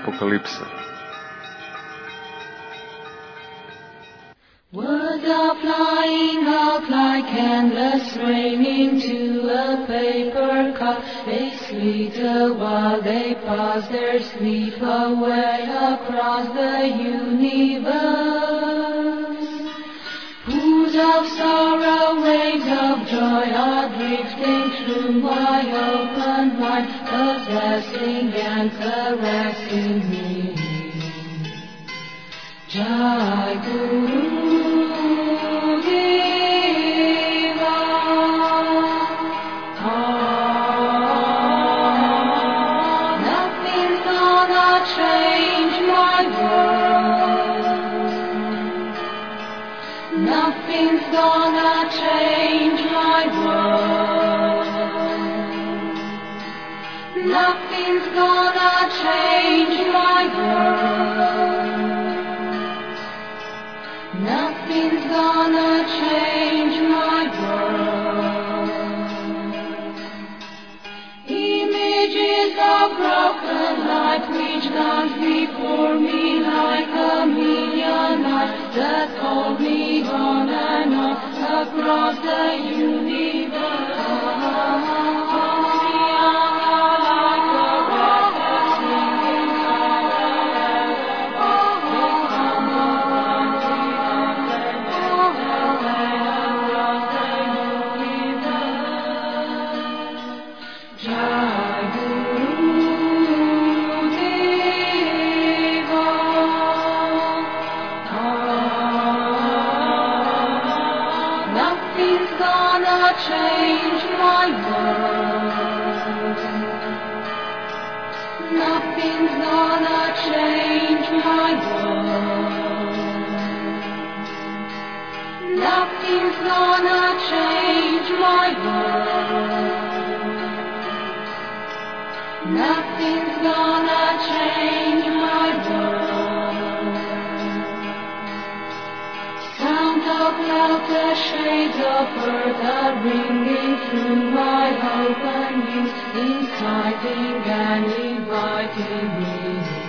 Apokalipse. Words are flying out like endless rain into a paper cup. They slither while they pass their sleep away across the universe. Pools of sorrow, waves of joy are drifting through my open mind, possessing and caressing me. Jai Guru. Nothing's gonna change my world. Nothing's gonna change my world. Nothing's gonna change my world. Images of broken light which dance before me like a million eyes that call me on and on across the universe. Change my world. Nothing's gonna change my world. Nothing's gonna change my world. Nothing's gonna change my world. Sound of laughter, shades of earth are ringing through my open ears, inciting and inviting me.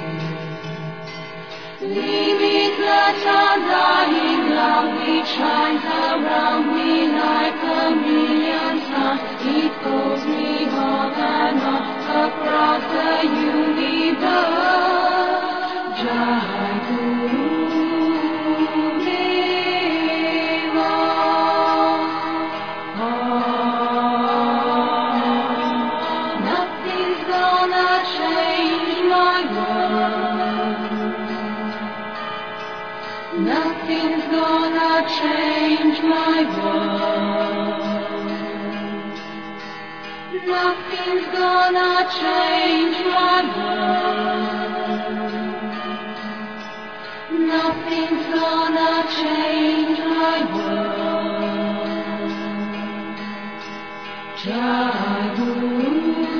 Limitless, undying love, it shines around me like a million stars. It pulls me on and on across the universe. Jai Guru. Nothing's gonna change my world. Nothing's gonna change my world. Nothing's gonna change my world. Jai Guru.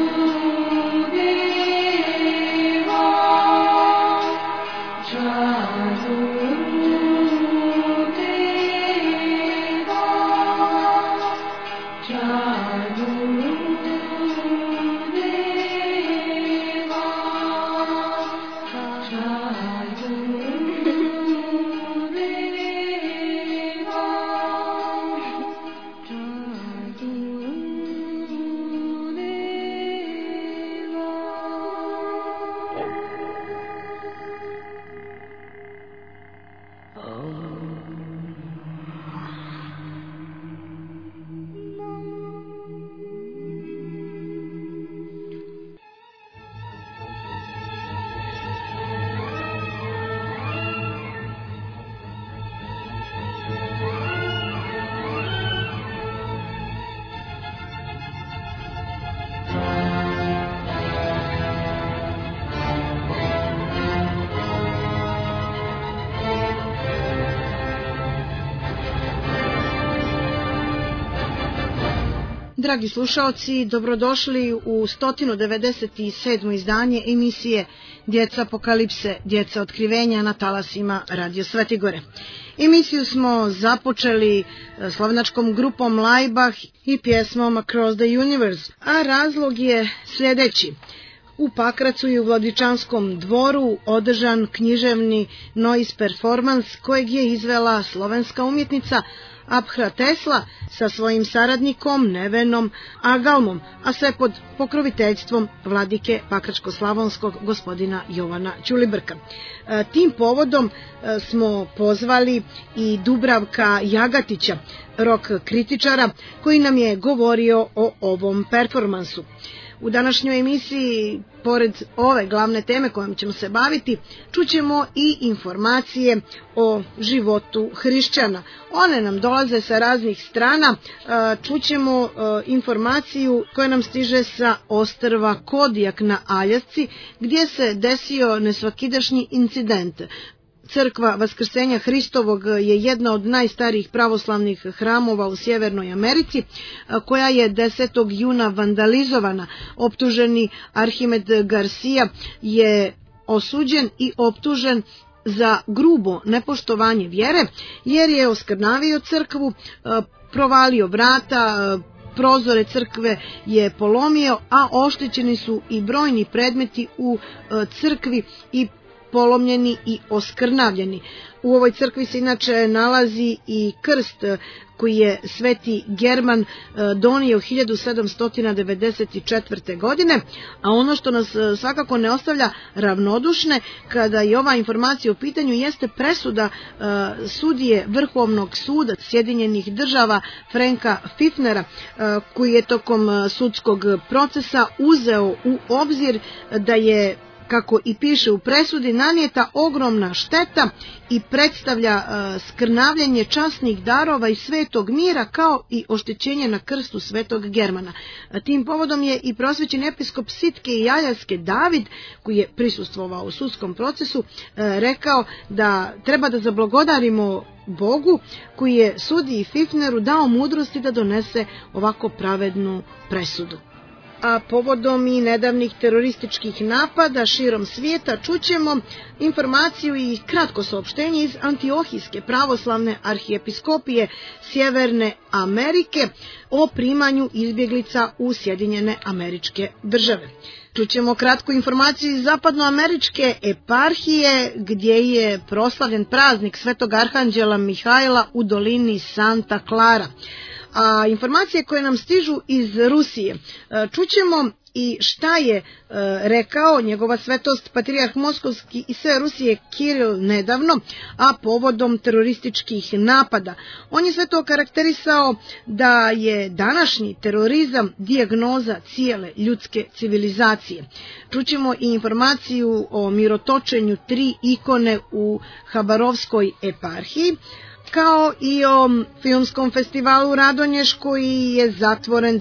Dragi slušaoci, dobrodošli u 197. izdanje emisije Djeca Apokalipse, Djeca otkrivenja na talasima Radio Svetigore. Emisiju smo započeli slovenačkom grupom Laibach i pjesmom Across the Universe, a razlog je sljedeći. U Pakracu i u Vladičanskom dvoru održan književni noise performans kojeg je izvela slovenska umjetnica Abhra Tesla sa svojim saradnikom Nevenom Agalmom, a sve pod pokroviteljstvom vladike Pakračko-slavonskog gospodina Jovana Ćulibrka. Tim povodom smo pozvali i Dubravka Jagatića, rok kritičara, koji nam je govorio o ovom performansu. U današnjoj emisiji, pored ove glavne teme kojom ćemo se baviti, čućemo i informacije o životu hrišćana. One nam dolaze sa raznih strana. Čućemo informaciju koja nam stiže sa ostrva Kodijak na Aljasci, gdje se desio nesvakidašnji incident. Crkva Vaskrsenja Hristovog je jedna od najstarijih pravoslavnih hramova u Sjevernoj Americi, koja je 10. juna vandalizovana. Optuženi Arhimed Garcia je osuđen i optužen za grubo nepoštovanje vjere, jer je oskrnavio crkvu, provalio vrata, prozore crkve je polomio, a oštećeni su i brojni predmeti u crkvi i polomljeni i oskrnavljeni. U ovoj crkvi se inače nalazi i krst koji je sveti German donio 1794. godine, a ono što nas svakako ne ostavlja ravnodušne kada je ova informacija u pitanju jeste presuda sudije Vrhovnog suda Sjedinjenih država Franka Fifnera, koji je tokom sudskog procesa uzeo u obzir da je, kako i piše u presudi, nanijeta ogromna šteta i predstavlja skrnavljanje časnih darova i svetog mira, kao i oštećenje na krstu svetog Germana. Tim povodom je i prosvećen episkop Sitke i Aljevske David, koji je prisustvovao u sudskom procesu, rekao da treba da zablagodarimo Bogu koji je sudiji Fifneru dao mudrosti da donese ovako pravednu presudu. A povodom i nedavnih terorističkih napada širom svijeta čućemo informaciju i kratko saopštenje iz Antiohijske pravoslavne arhijepiskopije Sjeverne Amerike o primanju izbjeglica u Sjedinjene Američke Države. Čućemo kratku informaciju iz zapadnoameričke eparhije, gdje je proslavljen praznik Svetog Arhanđela Mihajla u dolini Santa Clara. A informacije koje nam stižu iz Rusije, čućemo i šta je rekao njegova svetost patrijarh Moskovski i sve Rusije Kiril nedavno, a povodom terorističkih napada. On je sve to karakterisao da je današnji terorizam dijagnoza cijele ljudske civilizacije. Čućemo i informaciju o mirotočenju 3 ikone u Habarovskoj eparhiji, kao i o filmskom festivalu Radonješ koji je zatvoren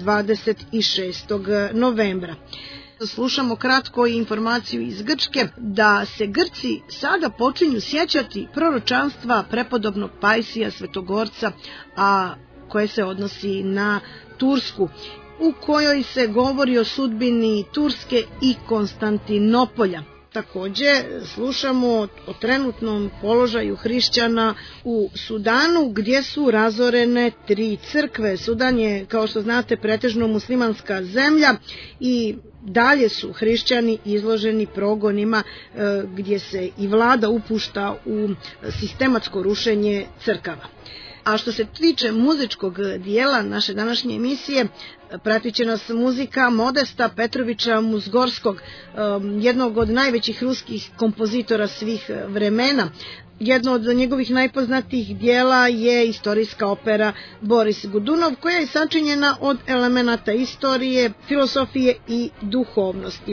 26. novembra. Slušamo kratko informaciju iz Grčke da se Grci sada počinju sjećati proročanstva prepodobnog Pajsija Svetogorca, a koje se odnosi na Tursku, u kojoj se govori o sudbini Turske i Konstantinopolja. Također slušamo o trenutnom položaju hrišćana u Sudanu, gdje su razorene 3 crkve. Sudan je, kao što znate, pretežno muslimanska zemlja i dalje su hrišćani izloženi progonima, gdje se i vlada upušta u sistematsko rušenje crkava. A što se tiče muzičkog dijela naše današnje emisije, pratit će nas muzika Modesta Petrovića Muzgorskog, jednog od najvećih ruskih kompozitora svih vremena. Jedno od njegovih najpoznatijih dijela je istorijska opera Boris Godunov, koja je sačinjena od elemenata istorije, filosofije i duhovnosti.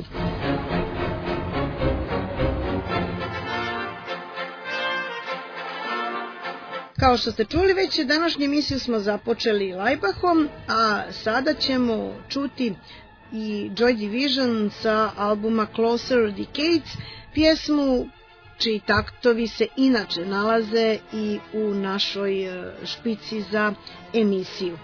Kao što ste čuli već, današnju emisiju smo započeli Lajbahom, a sada ćemo čuti i Joy Division sa albuma Closer Decades, pjesmu čiji taktovi se inače nalaze i u našoj špici za emisiju.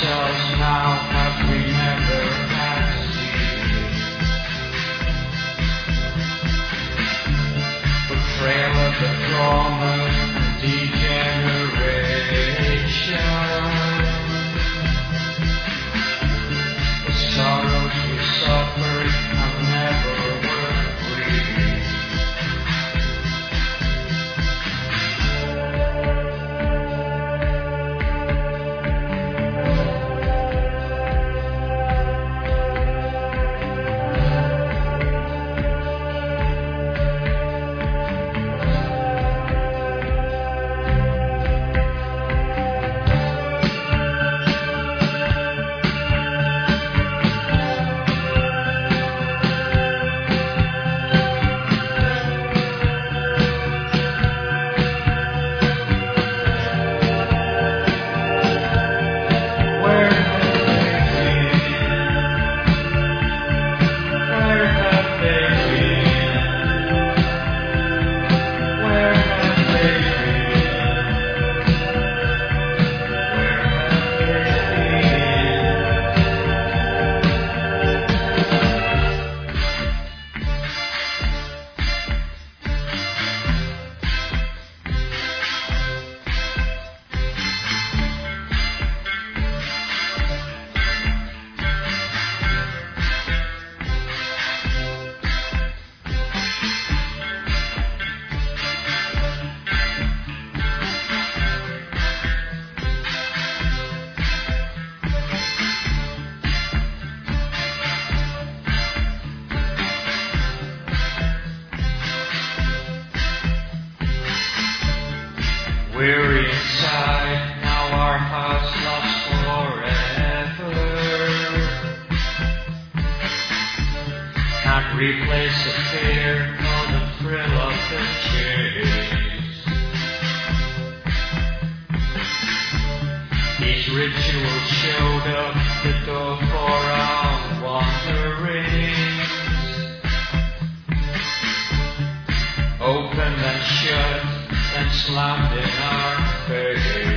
ourselves now have we never had seen. Betrayal of the trauma and degeneration. The sorrows we suffered have never were free. Weary inside, now our hearts lost forever. Can't replace the fear or the thrill of the chase. Each ritual showed up the door for our wanderings. Open and shut and slammed in our face.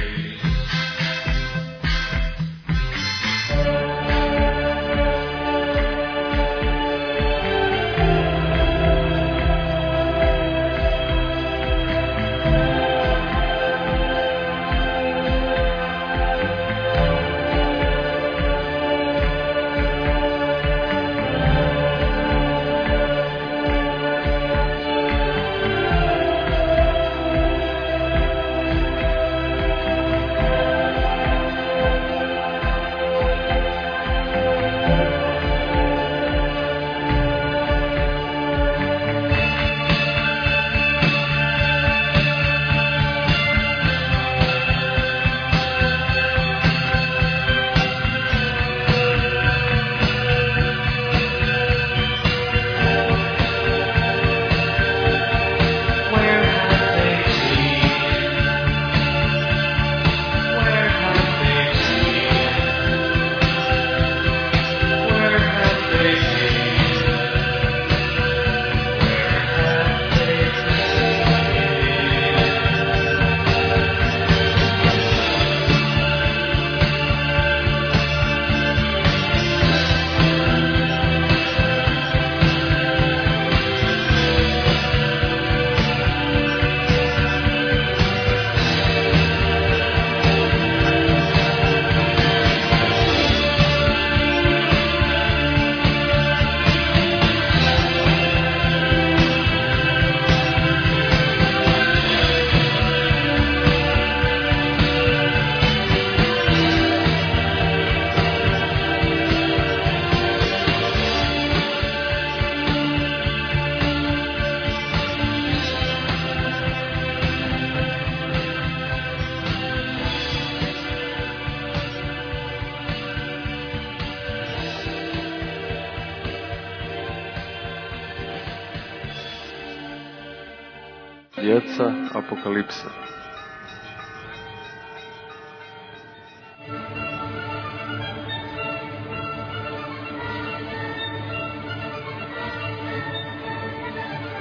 Djeca apokalipse.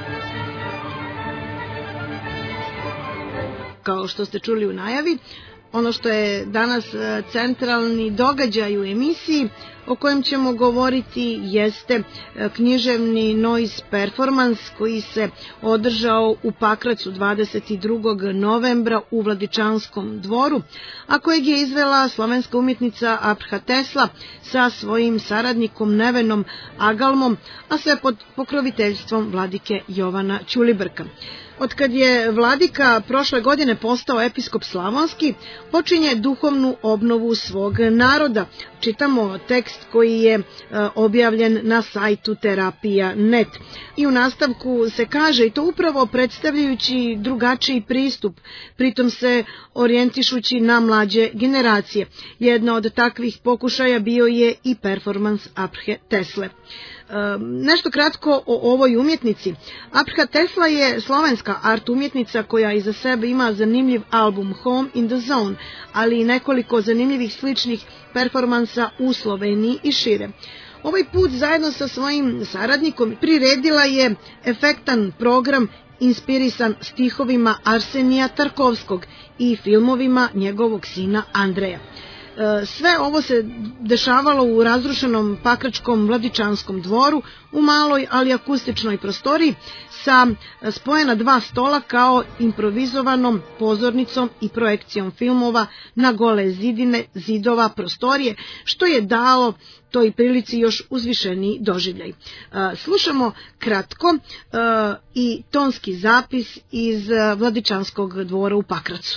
Kao što ste čuli u najavi, ono što je danas centralni događaj u emisiji o kojem ćemo govoriti jeste književni noise performans koji se održao u Pakracu 22. novembra u Vladičanskom dvoru, a kojeg je izvela slovenska umjetnica Apra Tesla sa svojim saradnikom Nevenom Agalmom, a sve pod pokroviteljstvom vladike Jovana Ćulibrka. Otkad je vladika prošle godine postao episkop Slavonski, počinje duhovnu obnovu svog naroda. Čitamo tekst koji je objavljen na sajtu terapija.net. I u nastavku se kaže, i to upravo predstavljajući drugačiji pristup, pritom se orijentišući na mlađe generacije. Jedna od takvih pokušaja bio je i performans Apre Tesle. Nešto kratko o ovoj umjetnici. Apra Tesla je slovenska art umjetnica koja iza sebe ima zanimljiv album Home in the Zone, ali i nekoliko zanimljivih sličnih performansa u Sloveniji i šire. Ovaj put zajedno sa svojim saradnikom priredila je efektan program inspirisan stihovima Arsenija Tarkovskog i filmovima njegovog sina Andreja. Sve ovo se dešavalo u razrušenom pakračkom Vladičanskom dvoru u maloj, ali akustičnoj prostoriji sa spojena dva stola kao improvizovanom pozornicom i projekcijom filmova na gole zidine zidova prostorije, što je dalo toj prilici još uzvišeniji doživljaj. Slušamo kratko i tonski zapis iz Vladičanskog dvora u Pakracu.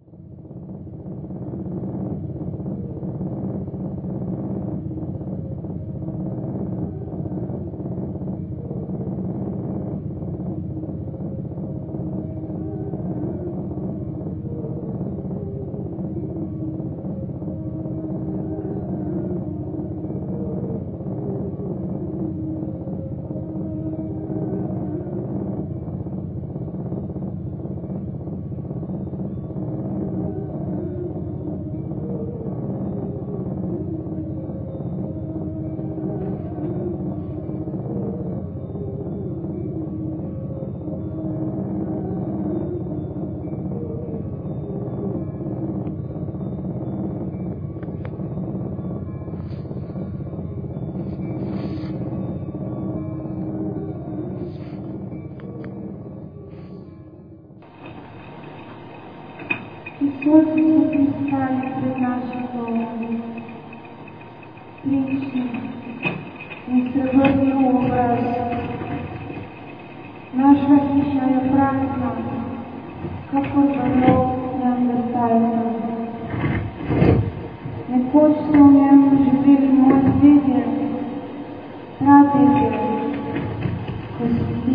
Naša hiša je prazna, kako za njo neandertalca. Nekoč so v njem živeli moji dedje, pradedje, ko spi.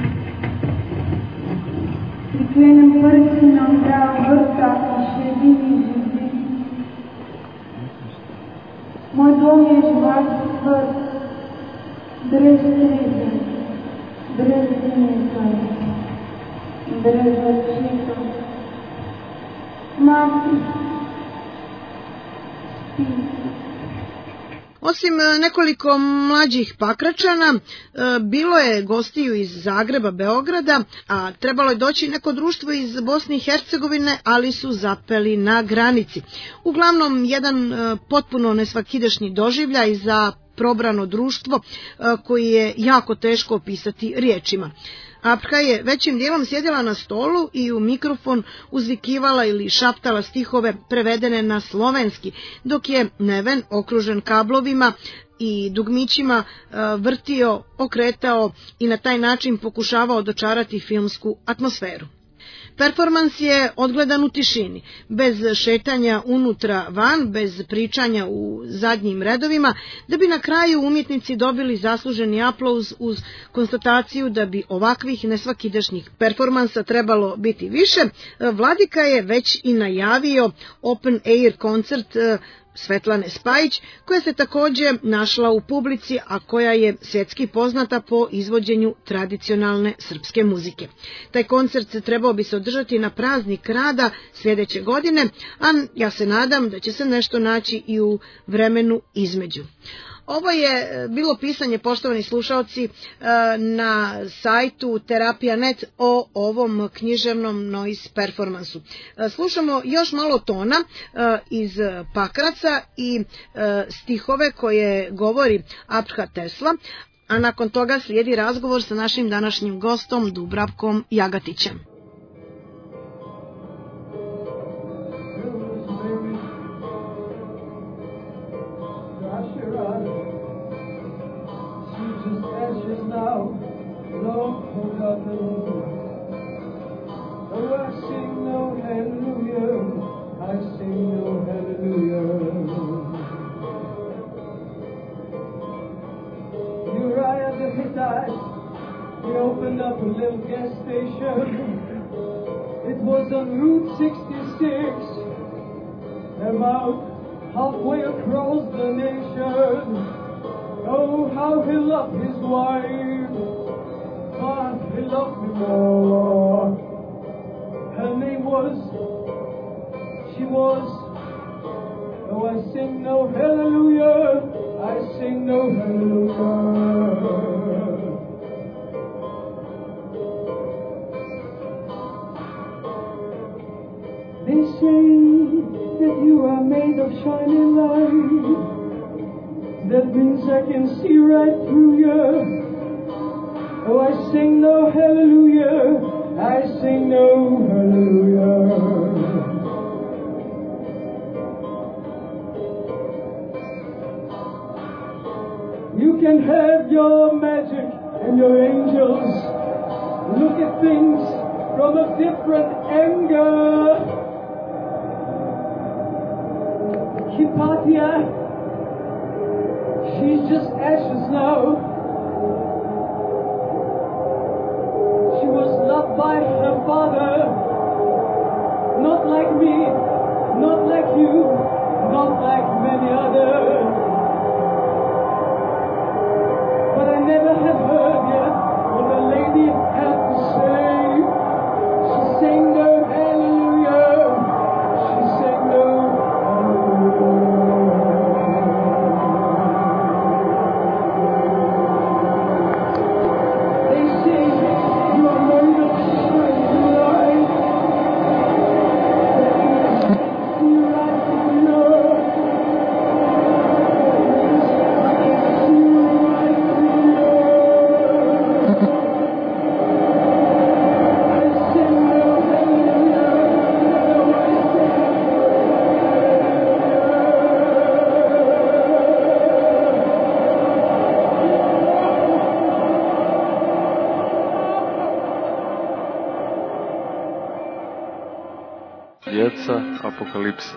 Priklenem prsi na ograjo vrta in še edini živi. Moj dom je živalski vrt, brez streze, brez nekaj, brez očeta. Mati, spi. Osim nekoliko mlađih Pakračana, bilo je gostiju iz Zagreba, Beograda, a trebalo je doći neko društvo iz Bosne i Hercegovine, ali su zapeli na granici. Uglavnom, jedan potpuno nesvakidašnji doživljaj za probrano društvo koji je jako teško opisati riječima. Apra je većim dijelom sjedila na stolu i u mikrofon uzvikivala ili šaptala stihove prevedene na slovenski, dok je Neven, okružen kablovima i dugmićima, vrtio, okretao i na taj način pokušavao dočarati filmsku atmosferu. Performans je odgledan u tišini, bez šetanja unutra van, bez pričanja u zadnjim redovima, da bi na kraju umjetnici dobili zasluženi aplauz uz konstataciju da bi ovakvih nesvakidašnjih performansa trebalo biti više. Vladika je već i najavio open air koncert Svetlane Spajić, koja se također našla u publici, a koja je svjetski poznata po izvođenju tradicionalne srpske muzike. Taj koncert trebao bi se održati na praznik rada sljedeće godine, a ja se nadam da će se nešto naći i u vremenu između. Ovo je bilo pisanje, poštovani slušaoci, na sajtu Terapija.net o ovom književnom noise performansu. Slušamo još malo tona iz Pakraca i stihove koje govori Apha Tesla, a nakon toga slijedi razgovor sa našim današnjim gostom Dubravkom Jagatićem. He opened up a little gas station. It was on Route 66, about halfway across the nation. Oh, how he loved his wife, but he loved me more. Her name was, oh, I sing no hallelujah, I sing no hallelujah. They say that you are made of shining light. That means I can see right through you. Oh, I sing no hallelujah, I sing no hallelujah. You can have your magic and your angels. Look at things from a different angle. Hypatia, she's just ashes now. She was loved by her father, not like me, not like you, not like many others. But I never have heard yet what a lady had to say. She sang no hallelujah, she sang no Djeca apokalipse.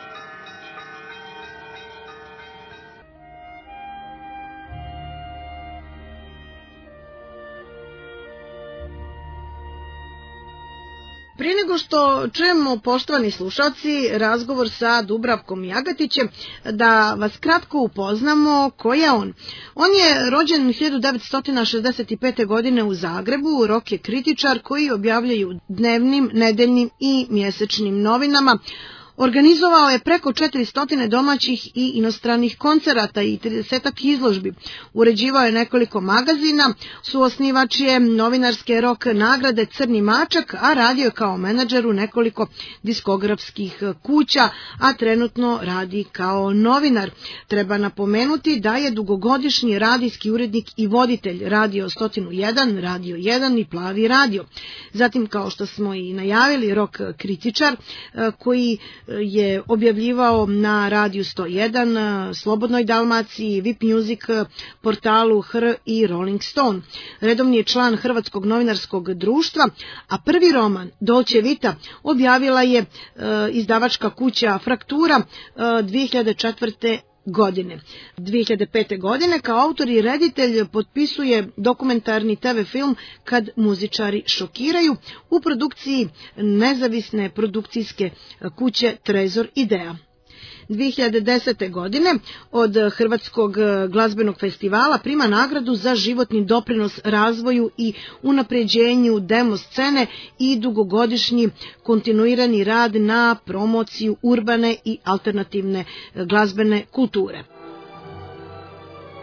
Prije nego što čujemo, poštovani slušalci, razgovor sa Dubravkom Jagatićem, da vas kratko upoznamo ko je on. On je rođen 1965. godine u Zagrebu, rock je kritičar koji objavljaju dnevnim, nedeljnim i mjesečnim novinama. Organizovao je preko 400 domaćih i inostranih koncerata i 30 izložbi. Uređivao je nekoliko magazina, suosnivač je novinarske rock nagrade Crni mačak, a radio je kao menadžer u nekoliko diskografskih kuća, a trenutno radi kao novinar. Treba napomenuti da je dugogodišnji radijski urednik i voditelj Radio 101, Radio 1 i Plavi radio. Zatim, kao što smo i najavili, rock kritičar koji je objavljivao na Radiju 101, Slobodnoj Dalmaciji, VIP Music, portalu HR i Rolling Stone. Redovni je član Hrvatskog novinarskog društva, a prvi roman Dolce Vita objavila je izdavačka kuća Fraktura 2004. godine. 2005. godine kao autor i reditelj potpisuje dokumentarni TV film Kad muzičari šokiraju u produkciji nezavisne produkcijske kuće Trezor Idea. 2010. godine od Hrvatskog glazbenog festivala prima nagradu za životni doprinos razvoju i unapređenju demo scene i dugogodišnji kontinuirani rad na promociju urbane i alternativne glazbene kulture.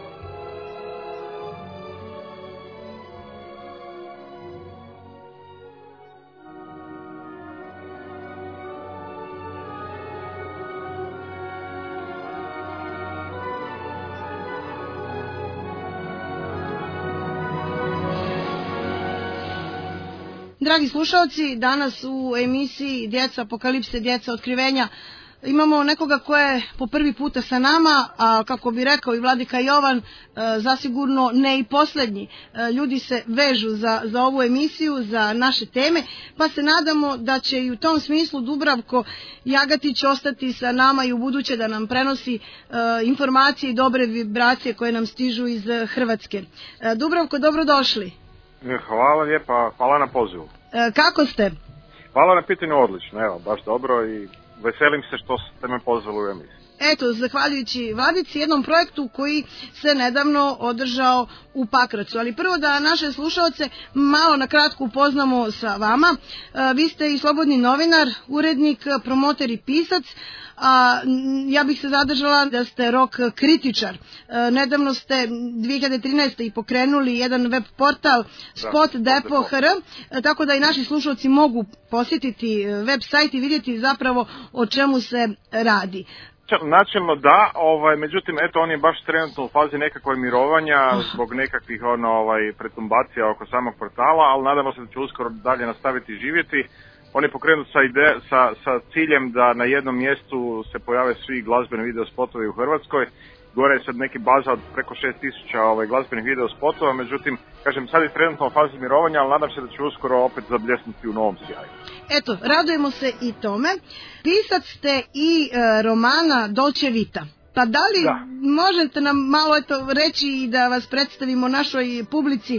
Dragi slušalci, danas u emisiji Djeca apokalipse, djeca otkrivenja imamo nekoga ko je po prvi puta sa nama, a kako bi rekao i vladika Jovan, zasigurno ne i posljednji. Ljudi se vežu za ovu emisiju, za naše teme, pa se nadamo da će i u tom smislu Dubravko Jagatić ostati sa nama i u buduće da nam prenosi informacije i dobre vibracije koje nam stižu iz Hrvatske. Dubravko, dobrodošli. Hvala lijepa, hvala na pozivu. Kako ste? Hvala na pitanju, odlično, evo, baš dobro i veselim se što ste me pozvali u emisiju. Eto, zahvaljujući Vladici, jednom projektu koji se nedavno održao u Pakracu. Ali prvo da naše slušalce malo na kratko upoznamo sa vama. Vi ste i slobodni novinar, urednik, promoter i pisac, a ja bih se zadržala da ste rock kritičar. Nedavno ste 2013. i pokrenuli jedan web portal Spot.depo.hr, tako da i naši slušalci mogu posjetiti web sajt i vidjeti zapravo o čemu se radi. Načelno da, međutim, eto, on je baš trenutno u fazi nekakvog mirovanja zbog nekakvih pretumbacija oko samog portala, ali nadamo se da će uskoro dalje nastaviti živjeti. On je pokrenut sa ciljem da na jednom mjestu se pojave svi glazbeni video spotovi u Hrvatskoj. Gore je sad neki baza od preko 6000 glazbenih video spotova, međutim, kažem, sad je trenutno u fazi mirovanja, ali nadam se da će uskoro opet zabljesnuti u novom sjaju. Eto, radujemo se i tome. Pisac ste i romana Dolce Vita. Pa da li možete nam malo reći i da vas predstavimo našoj publici,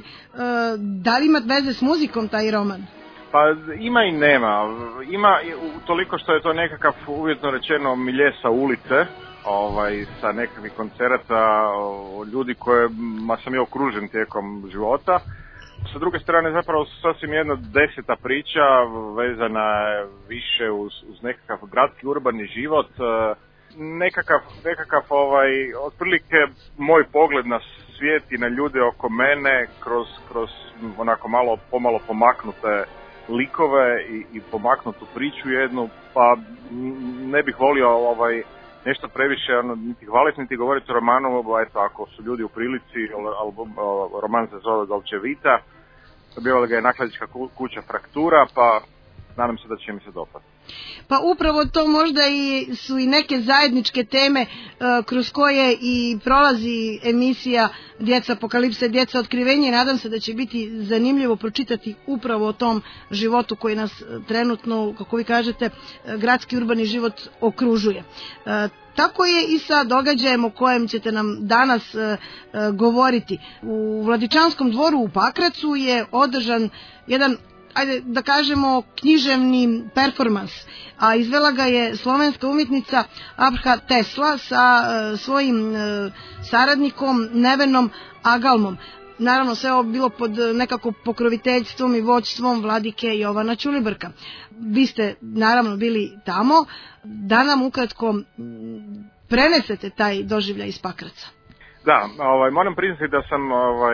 da li ima veze s muzikom taj roman? Pa ima i nema. Ima toliko što je to nekakav, uvjetno rečeno, milje sa ulice, sa nekakvih koncerata, ljudi kojima sam ja okružen tijekom života. Sa druge strane, zapravo sasvim jedna 10. priča vezana je više uz nekakav gradski urbani život, nekakav otprilike moj pogled na svijet i na ljude oko mene kroz onako pomalo pomaknute likove i pomaknutu priču jednu, pa ne bih volio nešto previše niti hvaliti niti govoriti o romanu, eto, ako su ljudi u prilici, roman se zove Dolce Vita, objavila ga je nakladnička kuća Fraktura, pa nadam se da će mi se dopasti. Pa upravo to možda su i neke zajedničke teme kroz koje i prolazi emisija Djeca apokalipse, djeca otkrivenje. Nadam se da će biti zanimljivo pročitati upravo o tom životu koji nas trenutno, kako vi kažete, gradski urbani život okružuje. Tako je i sa događajem o kojem ćete nam danas govoriti. U Vladičanskom dvoru u Pakracu je održan jedan, ajde da kažemo, književni performans, a izvela ga je slovenska umjetnica Abha Tesla sa svojim saradnikom Nevenom Agalmom. Naravno, sve ovo bilo pod nekako pokroviteljstvom i vođstvom vladike Jovana Ćulibrka. Vi ste naravno bili tamo, da nam ukratko prenesete taj doživljaj iz Pakraca. Da, moram priznati da sam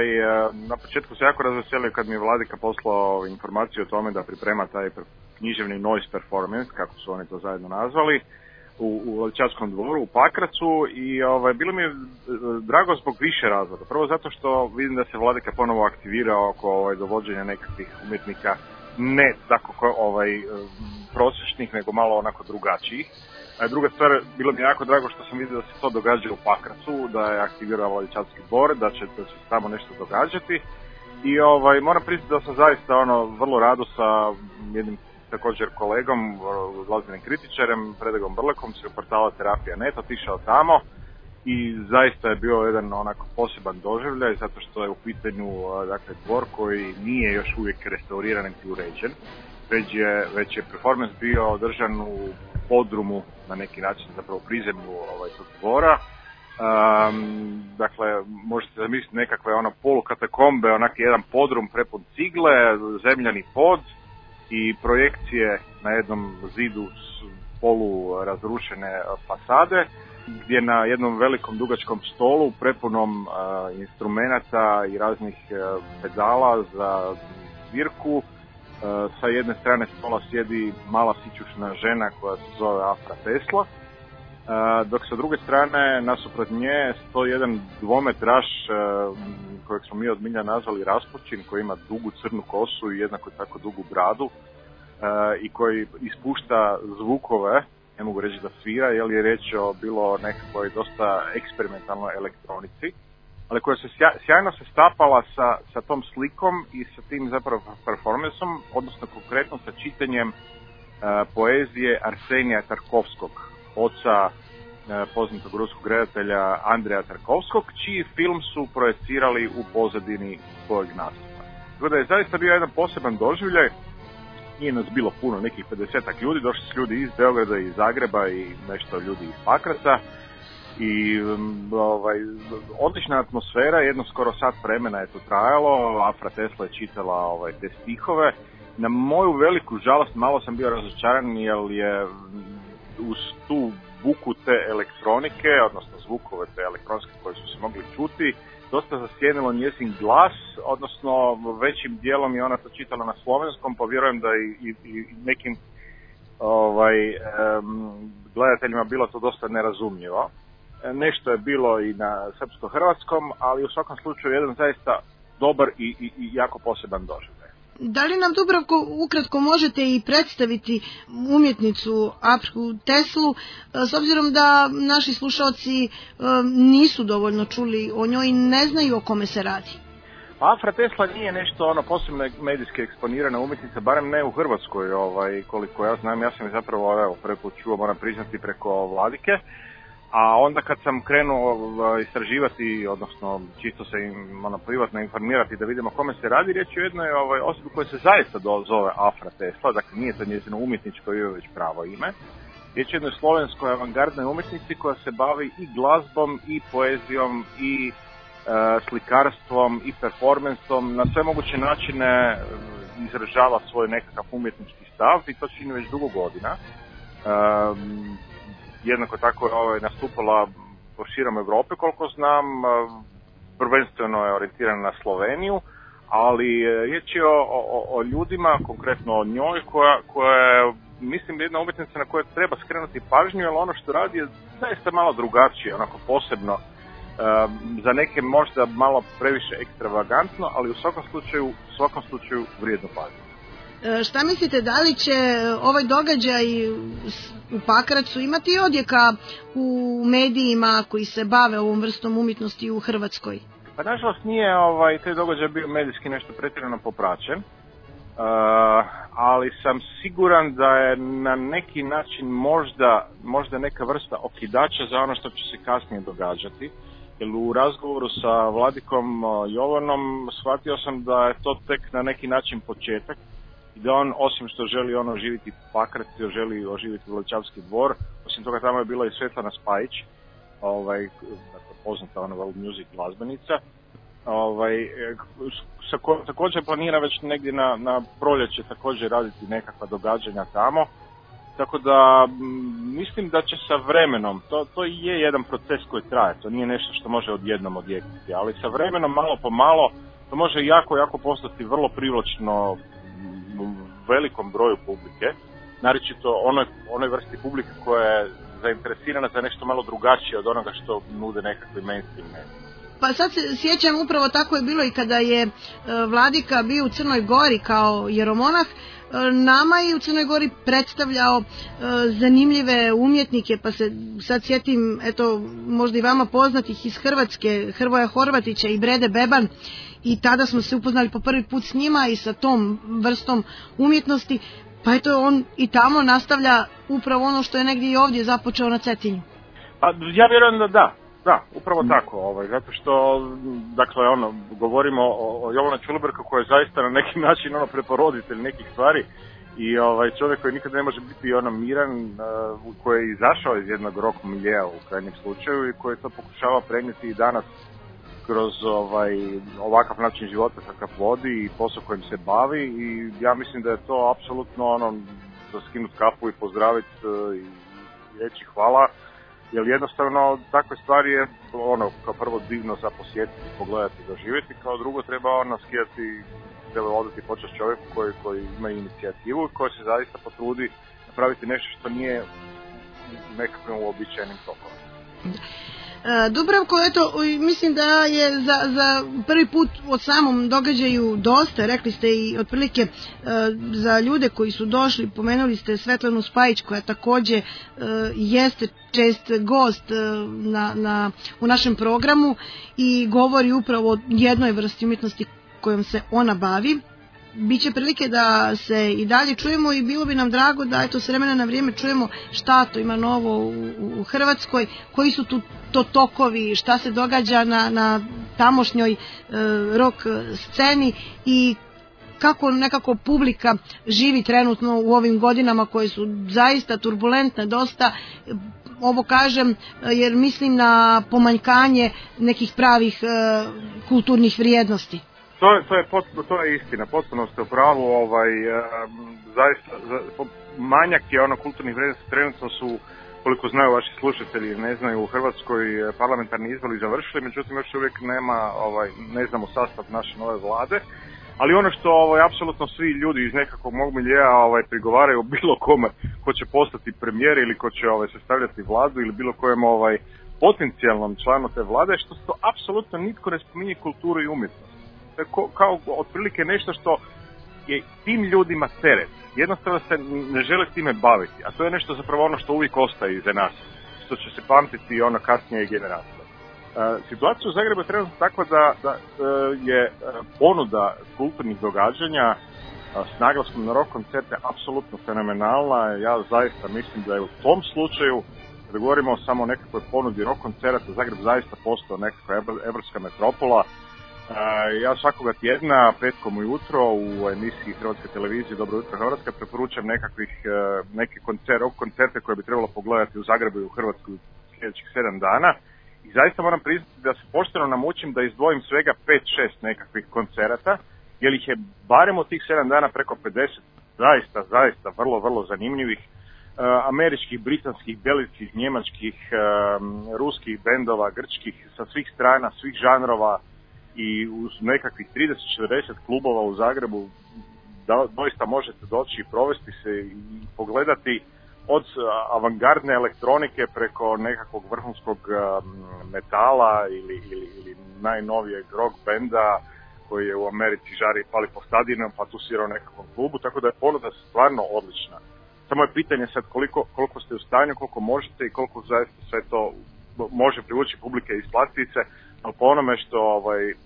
na početku se jako razveselio kad mi je vladika poslao informaciju o tome da priprema taj književni noise performance, kako su oni to zajedno nazvali, u Vladičanskom dvoru u Pakracu, i bilo mi je drago zbog više razloga. Prvo zato što vidim da se vladika ponovo aktivirao oko dovođenja nekakvih umjetnika, ne tako prosječnih, nego malo onako drugačijih. A druga stvar, bilo mi jako drago što sam vidio da se to događa u Pakracu, da je aktivirao Vladičanski dvor, da će tamo nešto događati. I moram priznati da sam zaista vrlo rado sa jednim također kolegom, glazbenim kritičarem, Predegom Brlekom, s portala Terapija.net, otišao tamo i zaista je bio jedan onako poseban doživljaj, zato što je u pitanju dvor koji nije još uvijek restauriran niti uređen, već je performans bio održan u podrumu, na neki način, zapravo prizemlju tog dvora. Dakle, možete zamisliti nekakve polukatakombe, onaki jedan podrum prepun cigle, zemljani pod i projekcije na jednom zidu polu razrušene fasade, gdje na jednom velikom dugačkom stolu prepunom instrumenata i raznih pedala za svirku, sa jedne strane stola sjedi mala sićušna žena koja se zove Abha Tesla, dok sa druge strane nasuprot nje stoji jedan dvometraš kojeg smo mi od milja nazvali Raspućin, koji ima dugu crnu kosu i jednako tako dugu bradu i koji ispušta zvukove, ne mogu reći da svira, jer je riječ o bilo nekakvoj dosta eksperimentalnoj elektronici, ali koja se sjajno se stapala sa tom slikom i sa tim zapravo performansom, odnosno konkretno sa čitanjem poezije Arsenija Tarkovskog, oca poznatog ruskog redatelja Andreja Tarkovskog, čiji film su projecirali u pozadini svojeg nastupa. Tako da je zaista bio jedan poseban doživljaj. Nije nas bilo puno, nekih 50-ak ljudi, došli su ljudi iz Beograda i Zagreba i nešto ljudi iz Pakraca i odlična atmosfera, jedno skoro sat vremena je to trajalo, Afra Tesla je čitala te stihove. Na moju veliku žalost malo sam bio razočaran jer je uz tu buku te elektronike, odnosno zvukove te elektronske koje su se mogli čuti, dosta zasjenilo njezin glas, odnosno većim dijelom je ona to čitala na slovenskom, pa vjerujem da i nekim gledateljima bilo to dosta nerazumljivo. Nešto je bilo i na srpsko-hrvatskom, ali u svakom slučaju jedan zaista dobar i jako poseban doživljaj. Da li nam, Dubravko, ukratko možete i predstaviti umjetnicu Afru Teslu, s obzirom da naši slušalci nisu dovoljno čuli o njoj i ne znaju o kome se radi? Afra Tesla nije nešto posebno medijski eksponirana umjetnica, barem ne u Hrvatskoj, koliko ja znam. Ja sam je zapravo prvi put čuo, moram priznati, preko Vladike. A onda kad sam krenuo istraživati, odnosno čisto se privatno informirati da vidimo kome se radi, riječ je o jednoj osobi koja se zaista zove Afra Tesla, dakle nije to njezino umjetničko ime, već pravo ime. Riječ je o jednoj slovenskoj avangardnoj umjetnici koja se bavi i glazbom, i poezijom, i slikarstvom, i performansom, na sve moguće načine izražava svoj nekakav umjetnički stav i to čini već dugo godina. Jednako tako je nastupala po širom Europe, koliko znam, prvenstveno je orijentirana na Sloveniju, ali riječ je o ljudima, konkretno o njoj, koja je, mislim, jedna umjetnica na koju treba skrenuti pažnju, jer ono što radi je zaista malo drugačije, onako posebno, za neke možda malo previše ekstravagantno, ali u svakom slučaju vrijedno pažnju. Šta mislite, da li će ovaj događaj u Pakracu imati odjeka u medijima koji se bave ovom vrstom umjetnosti u Hrvatskoj? Pa nažalost nije taj događaj bio medijski nešto pretjerano popraćen, ali sam siguran da je na neki način možda neka vrsta okidača za ono što će se kasnije događati. Jer u razgovoru sa Vladikom Jovanom shvatio sam da je to tek na neki način početak i da on, osim što želi oživiti Pakrac, želi oživiti Veličavski dvor. Osim toga tamo je bila i Svetlana Spajić, poznata world music glazbenica, također planira već negdje na proljeće također raditi nekakva događanja tamo. Tako da mislim da će sa vremenom, to je jedan proces koji traje, to nije nešto što može odjednom odjeknuti, ali sa vremenom malo po malo to može jako postati vrlo privlačno velikom broju publike, naročito onoj vrsti publike koja je zainteresirana za nešto malo drugačije od onoga što nude nekakvi mainstream mediji. Pa sad se sjećam, upravo tako je bilo i kada je Vladika bio u Crnoj Gori kao jeromonah, nama je u Crnoj Gori predstavljao zanimljive umjetnike, pa se sad sjetim, eto, možda i vama poznatih iz Hrvatske, Hrvoja Horvatića i Brede Beban, i tada smo se upoznali po prvi put s njima i sa tom vrstom umjetnosti, pa eto, on i tamo nastavlja upravo ono što je negdje i ovdje započeo na Cetinju. Pa ja vjerujem da. Da, upravo tako, zato što, dakle, govorimo o Jovanu Čulibrku koji je zaista na neki način preporoditelj nekih stvari i čovjek koji nikad ne može biti miran, koji je izašao iz jednog rock miljea u krajnjem slučaju i koji to pokušava prenijeti i danas kroz ovakav način života kakav vodi i posao kojim se bavi, i ja mislim da je to apsolutno za skinut kapu i pozdraviti i reći hvala. Jer jednostavno takve stvari je kao prvo divno za posjetiti, pogledati, doživjeti, kao drugo treba skidati, treba odati počast čovjeku koji ima inicijativu i koji se zaista potrudi napraviti nešto što nije nekakvim uobičajenim tokom. Dubravko, eto, mislim da je za prvi put od samom događaju dosta, rekli ste i otprilike za ljude koji su došli, pomenuli ste Svetlanu Spajić koja takođe jeste čest gost u našem programu i govori upravo o jednoj vrsti umjetnosti kojom se ona bavi. Biće prilike da se i dalje čujemo i bilo bi nam drago da eto s vremena na vrijeme čujemo šta to ima novo u Hrvatskoj, koji su to tokovi, šta se događa na tamošnjoj rock sceni i kako nekako publika živi trenutno u ovim godinama koje su zaista turbulentne dosta. Ovo kažem jer mislim na pomanjkanje nekih pravih kulturnih vrijednosti. To je istina, potpuno ste u pravu, zaista manjak je kulturnih vrijednosti. Trenutno su, koliko znaju vaši slušatelji, ne znaju, u Hrvatskoj parlamentarni izbori završili, međutim još uvijek ne znamo sastav naše nove vlade, ali ono što apsolutno svi ljudi iz nekakvog mog miljea prigovaraju bilo kome ko će postati premijer ili ko će sastavljati vladu ili bilo kojem potencijalnom članu te vlade, što to apsolutno nitko ne spominje kulturu i umjetnost. Kao otprilike nešto što je tim ljudima teret. Jednostavno se ne žele s time baviti, a to je nešto zapravo ono što uvijek ostaje iza nas, što će se pamtiti i kasnije generacija. Situacija u Zagrebu je trenutno takva da je ponuda kulturnih događanja s naglaskom na rock koncerte apsolutno fenomenalna. Ja zaista mislim da je u tom slučaju, kada govorimo samo o nekakvoj ponudi rock koncerata, Zagreb zaista postao nekakva evropska metropola. Ja svakoga tjedna, petkom ujutro u emisiji Hrvatske televizije Dobro jutro Hrvatska preporučam neke koncerte koje bi trebalo pogledati u Zagrebu i u Hrvatskoj sljedećih 7 dana. I zaista moram priznati da se pošteno namučim da izdvojim svega 5-6 nekakvih koncerata, jer ih je barem od tih 7 dana preko 50 zaista vrlo zanimljivih američkih, britanskih, belgijskih, njemačkih, ruskih bendova, grčkih, sa svih strana, svih žanrova i uz nekakvih 30-40 klubova u Zagrebu doista možete doći i provesti se i pogledati od avangardne elektronike preko nekakvog vrhunskog metala ili najnovijeg rock benda koji je u Americi žari i pali po stadionima pa tu svira u nekakvom klubu, tako da je ponuda stvarno odlična. Samo je pitanje sad koliko ste u stanju, koliko možete i koliko zaista sve to može privući publike i isplatiti se, ali po onome što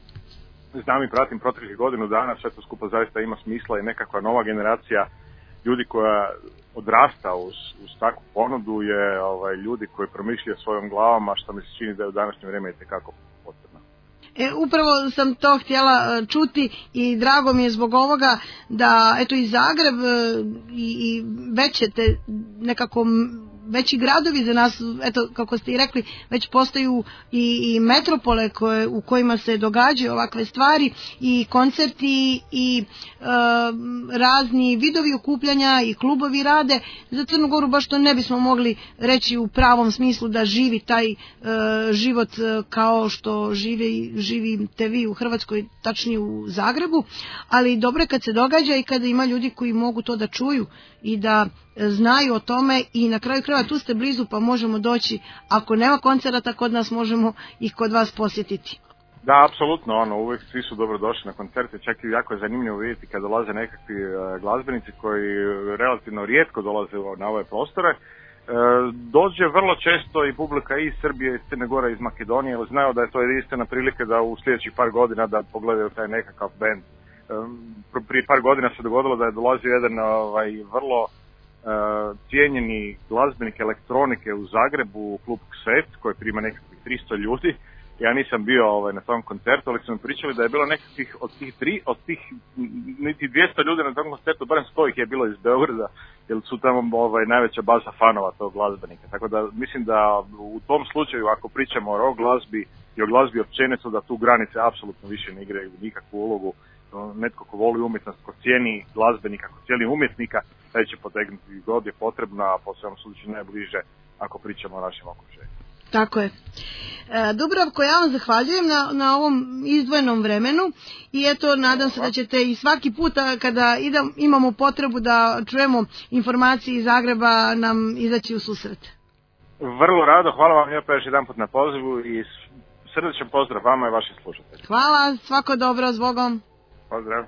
znam i pratim proteklih godinu dana, sve to skupo zaista ima smisla i nekakva nova generacija ljudi koja odrasta uz takvu ponudu je ljudi koji promišljaju svojom glavama, što mi se čini da je u današnje vrijeme itekako potrebno. Upravo sam to htjela čuti i drago mi je zbog ovoga da eto i Zagreb i veće te nekako veći gradovi za nas, eto kako ste i rekli, već postaju i metropole u kojima se događaju ovakve stvari i koncerti i razni vidovi okupljanja i klubovi rade. Za Crnu Goru baš to ne bismo mogli reći u pravom smislu da živi taj život kao što živite vi u Hrvatskoj, tačnije u Zagrebu, ali dobro je kad se događa i kada ima ljudi koji mogu to da čuju i da znaju o tome i na kraju krajeva tu ste blizu pa možemo doći, ako nema koncerata kod nas možemo ih kod vas posjetiti. Da, apsolutno, uvijek svi su dobro došli na koncerte, čak i jako je zanimljivo vidjeti kad dolaze nekakvi glazbenici koji relativno rijetko dolaze na ove prostore. Dođe vrlo često i publika iz Srbije, iz Crne Gore, iz Makedonije, jer znaju da je to jedinstvena prilika da u sljedećih par godina da pogledaju taj nekakav band. Prije par godina se dogodilo da je dolazio jedan vrlo cijenjeni glazbenik elektronike u Zagrebu, klub Kset, koji prima nekakvih 300 ljudi. Ja nisam bio na tom koncertu, ali su mi pričali da je bilo nekakvih od tih niti 200 ljudi na tom koncertu, barem 100 ih je bilo iz Beograda, jer su tamo najveća baza fanova tog glazbenika. Tako da mislim da u tom slučaju, ako pričamo o rock glazbi i o glazbi općenito, da tu granice apsolutno više ne igraju nikakvu ulogu. Netko ko voli umjetnost, ko cijeni glazbenika, ko cijeni umjetnika, taj će potegnuti god je potrebno, a po svemu slučaju najbliže ako pričamo o našem okruženju. Tako je. Dubravko, ja vam zahvaljujem na ovom izdvojenom vremenu i eto, nadam se da ćete i svaki puta kada imamo potrebu da čujemo informacije iz Zagreba nam izaći u susret. Vrlo rado, hvala vam lijepo još jedan put na pozivu i srdečan pozdrav vama i vašim slušateljima. Hvala, svako dobro, s Bogom. Pozdrav.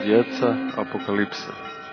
Djeca Apokalipse.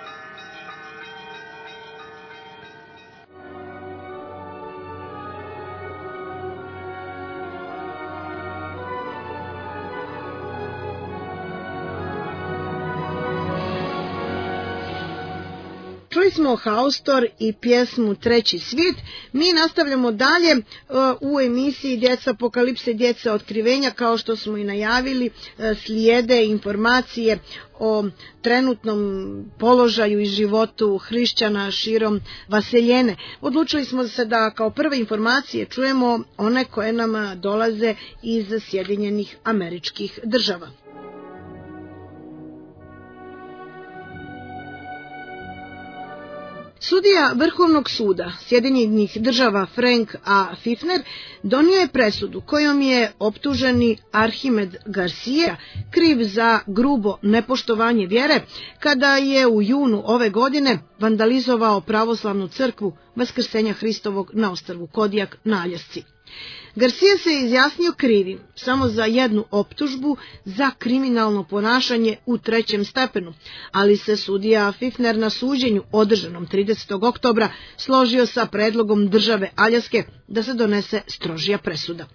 Čuli smo Haustor i pjesmu Treći svijet. Mi nastavljamo dalje u emisiji Djeca Apokalipse, Djeca otkrivenja. Kao što smo i najavili, slijede informacije o trenutnom položaju i životu hrišćana širom Vaseljene. Odlučili smo se da kao prve informacije čujemo one koje nam dolaze iz Sjedinjenih Američkih Država. Sudija Vrhovnog suda Sjedinjenih Država Frank A. Fifner donio je presudu kojom je optuženi Arhimed Garcia kriv za grubo nepoštovanje vjere kada je u junu ove godine vandalizovao pravoslavnu crkvu Vaskrsenja Hristovog na ostrvu Kodijak na Aljasci. Garcia se izjasnio krivim samo za jednu optužbu za kriminalno ponašanje u 3. stepenu, ali se sudija Fifner na suđenju održanom 30. oktobra složio sa predlogom države Aljaske da se donese strožija presuda.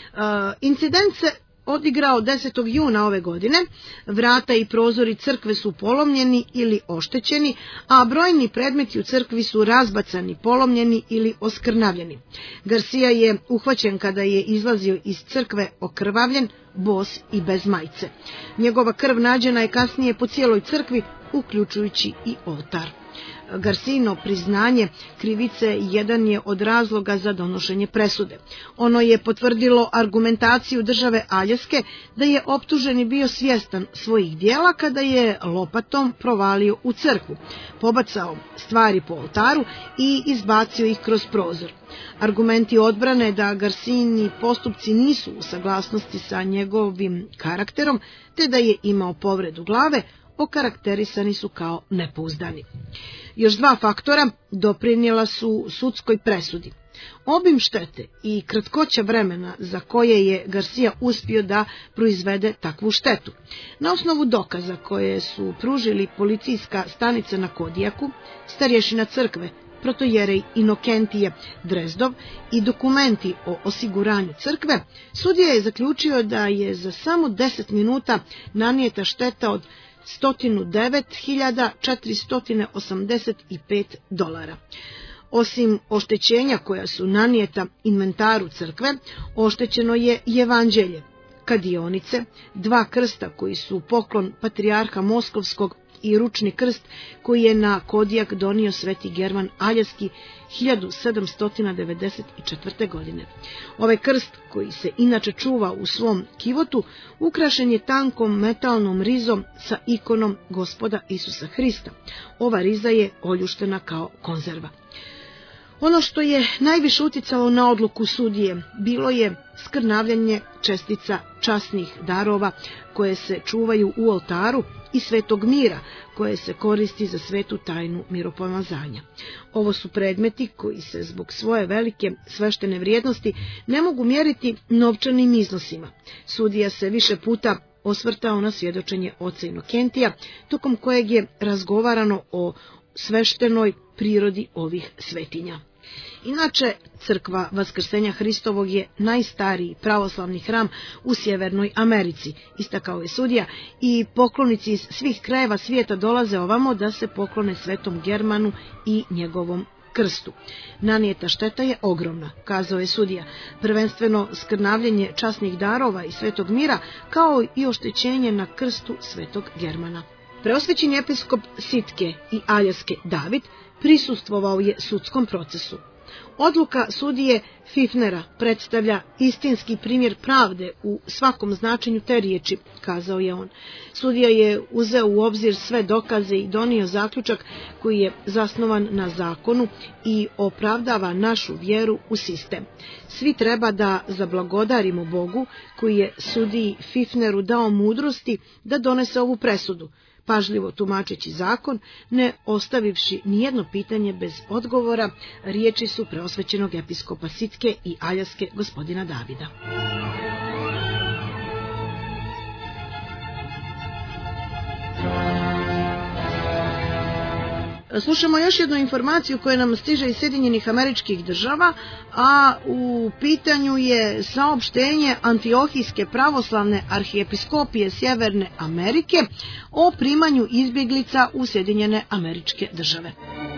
Incident se odigrao 10. juna ove godine, vrata i prozori crkve su polomljeni ili oštećeni, a brojni predmeti u crkvi su razbacani, polomljeni ili oskrnavljeni. Garcia je uhvaćen kada je izlazio iz crkve okrvavljen, bos i bez majice. Njegova krv nađena je kasnije po cijeloj crkvi, uključujući i oltar. Garcino priznanje krivice jedan je od razloga za donošenje presude. Ono je potvrdilo argumentaciju države Aljaske da je optuženi bio svjestan svojih dijela kada je lopatom provalio u crkvu, pobacao stvari po oltaru i izbacio ih kroz prozor. Argumenti odbrane da Garcini postupci nisu u saglasnosti sa njegovim karakterom, te da je imao povredu glave, okarakterisani su kao nepouzdani. Još dva faktora doprinijela su sudskoj presudi. Obim štete i kratkoća vremena za koje je Garcia uspio da proizvede takvu štetu. Na osnovu dokaza koje su pružili policijska stanica na Kodijaku, starješina crkve, protojerej Inokentije Drezdov i dokumenti o osiguranju crkve, sudija je zaključio da je za samo 10 minuta nanijeta šteta od $109.485. Osim oštećenja koja su nanijeta inventaru crkve, oštećeno je i evanđelje, kadionice, 2 krsta koji su poklon patrijarha Moskovskog i ručni krst koji je na Kodijak donio sveti German Aljaski 1794. godine. Ovaj krst, koji se inače čuva u svom kivotu, ukrašen je tankom metalnom rizom sa ikonom Gospoda Isusa Hrista. Ova riza je oljuštena kao konzerva. Ono što je najviše uticalo na odluku sudije bilo je skrnavljanje čestica časnih darova koje se čuvaju u oltaru i svetog mira koje se koristi za svetu tajnu miropomazanja. Ovo su predmeti koji se zbog svoje velike sveštene vrijednosti ne mogu mjeriti novčanim iznosima. Sudija se više puta osvrtao na svjedočenje oca Inokentija, tokom kojeg je razgovarano o sveštenoj prirodi ovih svetinja. Inače, crkva Vaskrsenja Hristovog je najstariji pravoslavni hram u Sjevernoj Americi, istakao je sudija, i poklonici iz svih krajeva svijeta dolaze ovamo da se poklone svetom Germanu i njegovom krstu. Nanijeta šteta je ogromna, kazao je sudija, prvenstveno skrnavljenje časnih darova i svetog mira, kao i oštećenje na krstu svetog Germana. Preosvećeni episkop Sitke i Aljaske David prisustvovao je sudskom procesu. Odluka sudije Fifnera predstavlja istinski primjer pravde u svakom značenju te riječi, kazao je on. Sudija je uzeo u obzir sve dokaze i donio zaključak koji je zasnovan na zakonu i opravdava našu vjeru u sistem. Svi treba da zablagodarimo Bogu koji je sudiji Fifneru dao mudrosti da donese ovu presudu, pažljivo tumačeći zakon, ne ostavivši nijedno pitanje bez odgovora. Riječi su preosvećenog episkopa Sitke i Aljaske gospodina Davida. Slušamo još jednu informaciju koja nam stiže iz Sjedinjenih Američkih Država, a u pitanju je saopštenje Antiohijske pravoslavne arhijepiskopije Sjeverne Amerike o primanju izbjeglica u Sjedinjene Američke Države.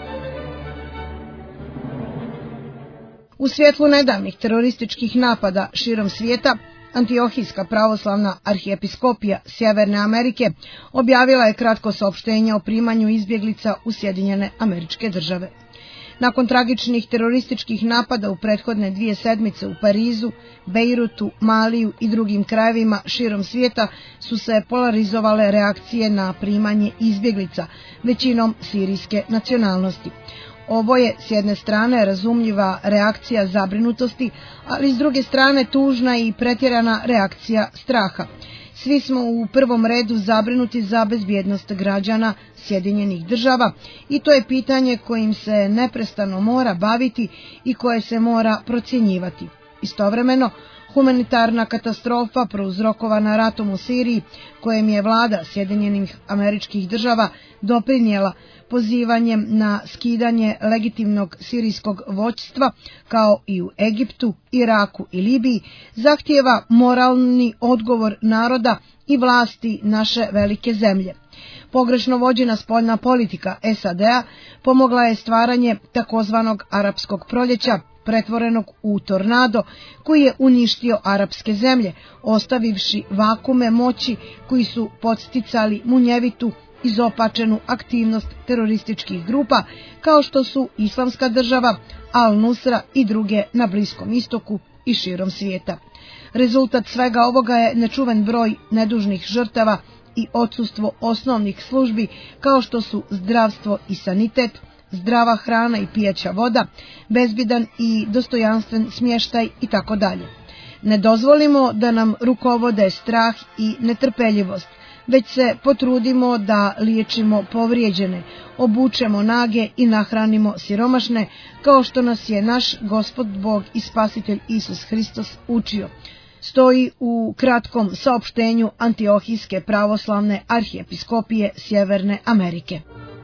U svjetlu nedavnih terorističkih napada širom svijeta, Antiohijska pravoslavna arhijepiskopija Sjeverne Amerike objavila je kratko saopštenje o primanju izbjeglica u Sjedinjene Američke Države. Nakon tragičnih terorističkih napada u prethodne 2 sedmice u Parizu, Bejrutu, Maliju i drugim krajevima širom svijeta su se polarizovale reakcije na primanje izbjeglica, većinom sirijske nacionalnosti. Ovo je s jedne strane razumljiva reakcija zabrinutosti, ali s druge strane tužna i pretjerana reakcija straha. Svi smo u prvom redu zabrinuti za bezbjednost građana Sjedinjenih Država i to je pitanje kojim se neprestano mora baviti i koje se mora procjenjivati. Istovremeno, humanitarna katastrofa prouzrokovana ratom u Siriji, kojem je vlada Sjedinjenih Američkih Država doprinijela pozivanjem na skidanje legitimnog sirijskog vođstva, kao i u Egiptu, Iraku i Libiji, zahtijeva moralni odgovor naroda i vlasti naše velike zemlje. Pogrešno vođena spoljna politika SAD-a pomogla je stvaranje takozvanog arapskog proljeća, pretvorenog u tornado koji je uništio arapske zemlje, ostavivši vakume moći koji su podsticali munjevitu, izopačenu aktivnost terorističkih grupa kao što su Islamska država, Al-Nusra i druge na Bliskom istoku i širom svijeta. Rezultat svega ovoga je nečuven broj nedužnih žrtava i odsustvo osnovnih službi kao što su zdravstvo i sanitet, zdrava hrana i pijaća voda, bezbjedan i dostojanstven smještaj itd. Ne dozvolimo da nam rukovode strah i netrpeljivost, već se potrudimo da liječimo povrijeđene, obučemo nage i nahranimo siromašne, kao što nas je naš Gospod Bog i Spasitelj Isus Hristos učio. Stoji u kratkom saopštenju Antiohijske pravoslavne arhijepiskopije Sjeverne Amerike.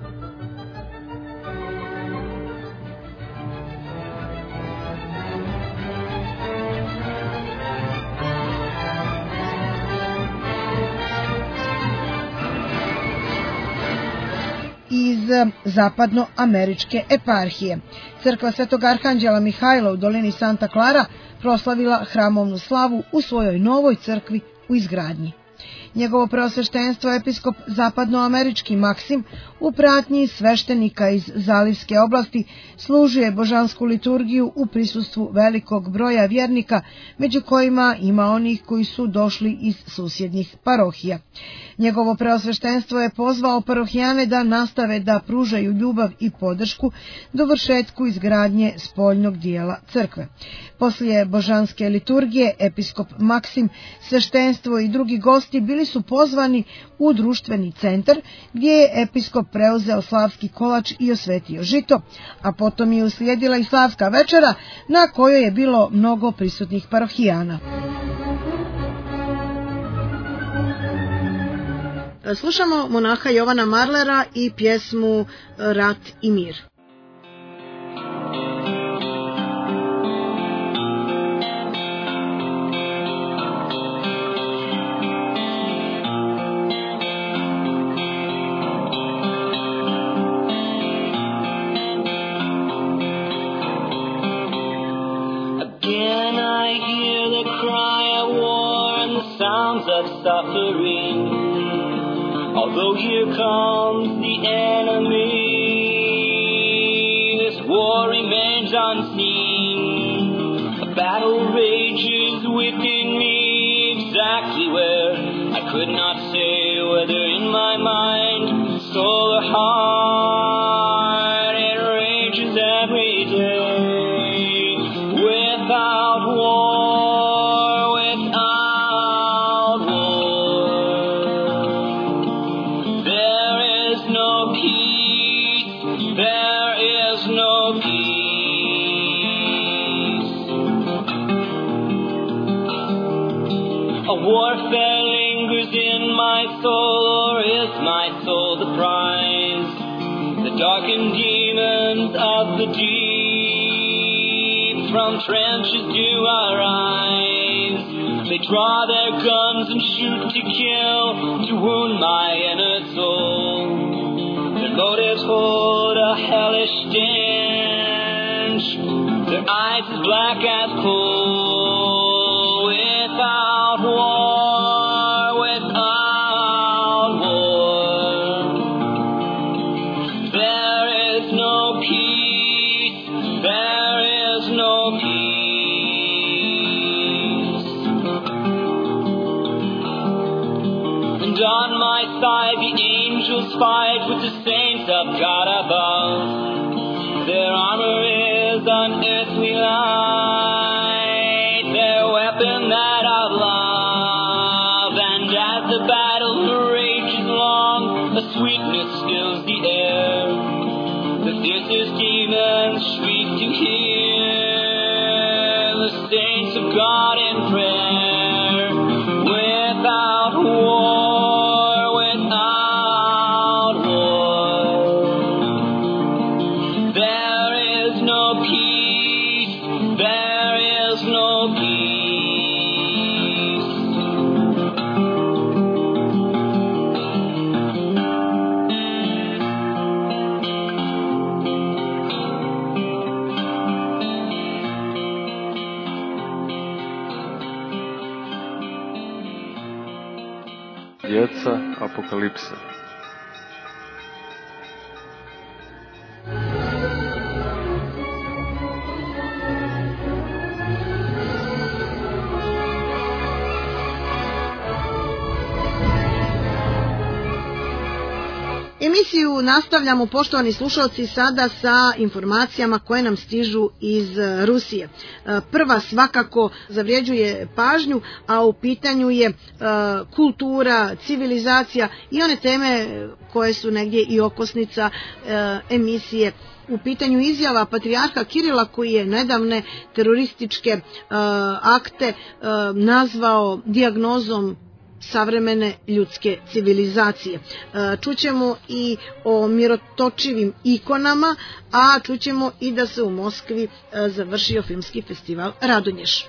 Iz zapadnoameričke eparhije. Crkva Svetog Arhanđela Mihajla u dolini Santa Clara proslavila hramovnu slavu u svojoj novoj crkvi u izgradnji. Njegovo preosveštenstvo episkop zapadnoamerički Maksim u pratnji sveštenika iz Zalivske oblasti služuje božansku liturgiju u prisustvu velikog broja vjernika, među kojima ima onih koji su došli iz susjednih parohija. Njegovo preosveštenstvo je pozvao parohijane da nastave da pružaju ljubav i podršku dovršetku izgradnje spoljnog dijela crkve. Poslije božanske liturgije episkop Maksim, sveštenstvo i drugi gosti bili su pozvani u društveni centar gdje je episkop preuzeo slavski kolač i osvetio žito, a potom je uslijedila i slavska večera na kojoj je bilo mnogo prisutnih parohijana. Slušamo monaha Jovana Marlera i pjesmu Rat i mir. Again I hear the cry of war and the sounds of suffering. Although here comes the enemy, this war remains unseen. A battle rages within me, exactly where I could not say, whether in my mind, soul or heart. It rages every day. Without war, without war, there is no peace, there is no peace. A warfare lingers in my soul, or is my soul the prize? The darkened demons of the deep from trenches do arise. They draw their guns and shoot to kill, to wound my inner soul. Their motives hold a hellish stench, their eyes as black as coal. Without war, without war, there is no peace, there is no peace. And on my side the angels fight with the saints of God above. Their armor is unearthly light, their weapon that of love. And as the battle rages long, a sweetness fills the air. The fiercest demons shriek to hear the saints of God in prayer. Without war, without war, there is no peace, there is no peace. Djeca apokalipse. Emisiju nastavljamo, poštovani slušalci, sada sa informacijama koje nam stižu iz Rusije. Prva svakako zavređuje pažnju, a u pitanju je kultura, civilizacija i one teme koje su negdje i okosnica emisije. U pitanju izjava patrijarha Kirila, koji je nedavne terorističke akte nazvao dijagnozom savremene ljudske civilizacije. Čućemo i o mirotočivim ikonama, a čućemo i da se u Moskvi završio filmski festival Radonješ.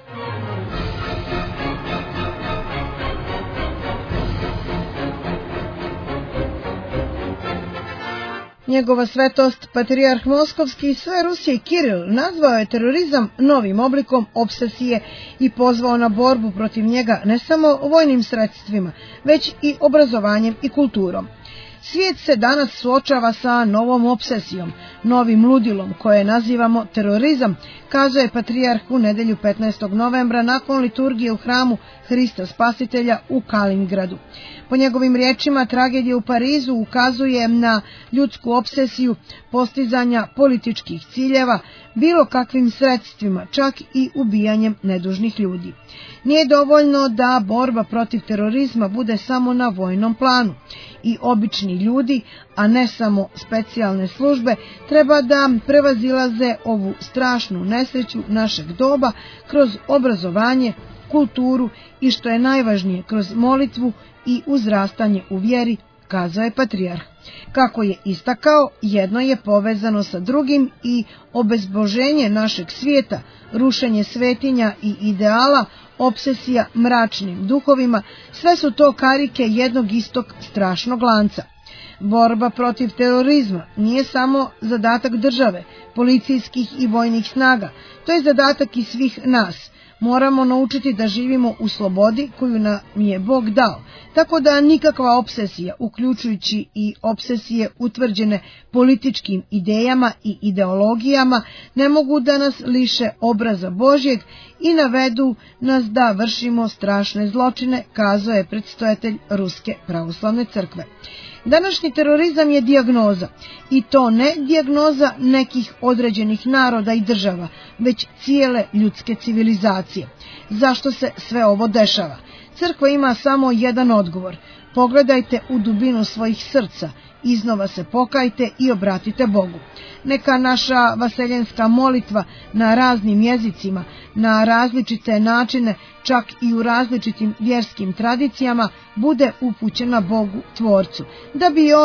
Njegova svetost, patrijarh Moskovski i sve Rusije Kiril, nazvao je terorizam novim oblikom obsesije i pozvao na borbu protiv njega ne samo vojnim sredstvima, već i obrazovanjem i kulturom. Svijet se danas suočava sa novom obsesijom, novim ludilom koje nazivamo terorizam, kazao je patrijarh u nedjelju 15. novembra nakon liturgije u hramu Hrista Spasitelja u Kaliningradu. Po njegovim riječima, tragedija u Parizu ukazuje na ljudsku obsesiju postizanja političkih ciljeva bilo kakvim sredstvima, čak i ubijanjem nedužnih ljudi. Nije dovoljno da borba protiv terorizma bude samo na vojnom planu. I obični ljudi, a ne samo specijalne službe, treba da prevazilaze ovu strašnu nesreću našeg doba kroz obrazovanje, kulturu i, što je najvažnije, kroz molitvu i uzrastanje u vjeri, kazao je patrijarh. Kako je istakao, jedno je povezano sa drugim i obezboženje našeg svijeta, rušenje svetinja i ideala, obsesija mračnim duhovima, sve su to karike jednog istog strašnog lanca. Borba protiv terorizma nije samo zadatak države, policijskih i vojnih snaga, to je zadatak i svih nas. Moramo naučiti da živimo u slobodi koju nam je Bog dao, tako da nikakva obsesija, uključujući i obsesije utvrđene političkim idejama i ideologijama, ne mogu da nas liše obraza Božjeg i navedu nas da vršimo strašne zločine, kazao je predstojatelj Ruske pravoslavne crkve. Današnji terorizam je dijagnoza, i to ne dijagnoza nekih određenih naroda i država, već cijele ljudske civilizacije. Zašto se sve ovo dešava? Crkva ima samo jedan odgovor. Pogledajte u dubinu svojih srca, iznova se pokajte i obratite Bogu. Neka naša vaseljenska molitva na raznim jezicima, na različite načine, čak i u različitim vjerskim tradicijama, bude upućena Bogu Tvorcu, da bi On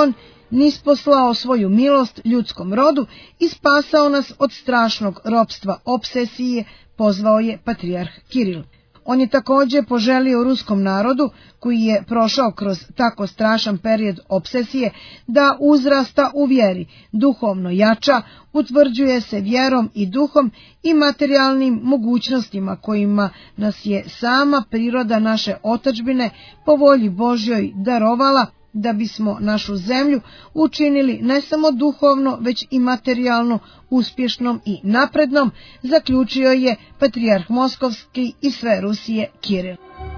nisposlao svoju milost ljudskom rodu i spasao nas od strašnog ropstva obsesije, pozvao je patrijarh Kiril. On je također poželio ruskom narodu, koji je prošao kroz tako strašan period obsesije, da uzrasta u vjeri, duhovno jača, utvrđuje se vjerom i duhom i materijalnim mogućnostima kojima nas je sama priroda naše otadžbine po volji Božjoj darovala, da bismo našu zemlju učinili ne samo duhovno, već i materijalno uspješnom i naprednom, zaključio je patrijarh Moskovski i sve Rusije Kiril.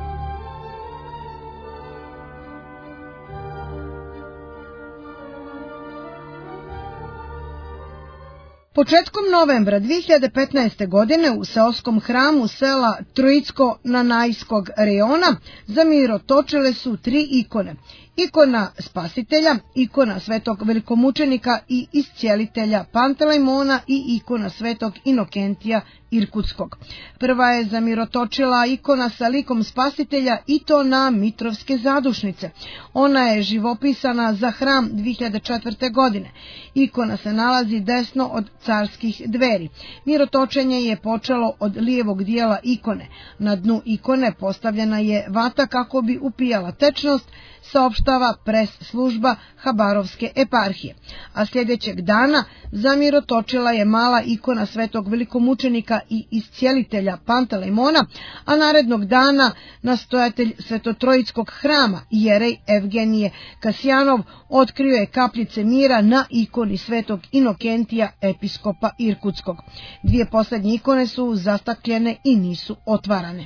Početkom novembra 2015. godine u seoskom hramu sela Trojicko-Nanajskog rejona zamirotočile su 3 ikone. Ikona Spasitelja, ikona Svetog velikomučenika i iscijelitelja Pantelejmona i ikona Svetog Inokentija Irkutskog. Prva je zamirotočila ikona sa likom Spasitelja i to na Mitrovske zadušnice. Ona je živopisana za hram 2004. godine. Ikona se nalazi desno od carskih dveri. Mirotočenje je počelo od lijevog dijela ikone. Na dnu ikone postavljena je vata kako bi upijala tečnost, saopštava pres služba Habarovske eparhije. A sljedećeg dana zamirotočila je mala ikona Svetog velikomučenika i iscijelitelja Pantelejmona, a narednog dana nastojatelj Svetotrojickog hrama, jerej Evgenije Kasjanov, otkrio je kapljice mira na ikoni Svetog Inokentija, episkopa Irkutskog. 2 posljednje ikone su zastakljene i nisu otvarane.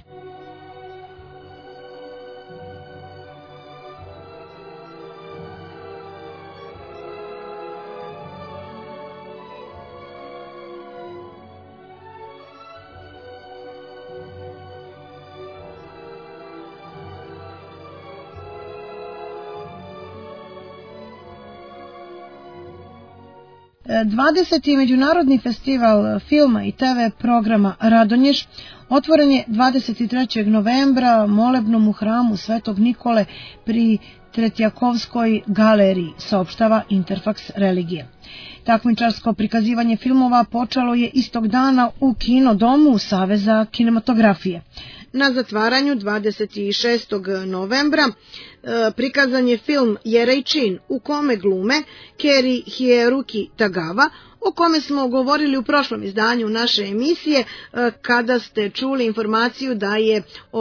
Dvadeseti međunarodni festival filma i TV programa Radonjiš otvoren je 23. novembra molebnom u hramu Svetog Nikole pri Tretjakovskoj galeriji, saopštava Interfax Religije. Takmičarsko prikazivanje filmova počelo je istog dana u Kinodomu Saveza kinematografije. Na zatvaranju 26. novembra prikazan je film Jerej-Čin, u kome glume Keri Hieruki Tagawa, o kome smo govorili u prošlom izdanju naše emisije, kada ste čuli informaciju da je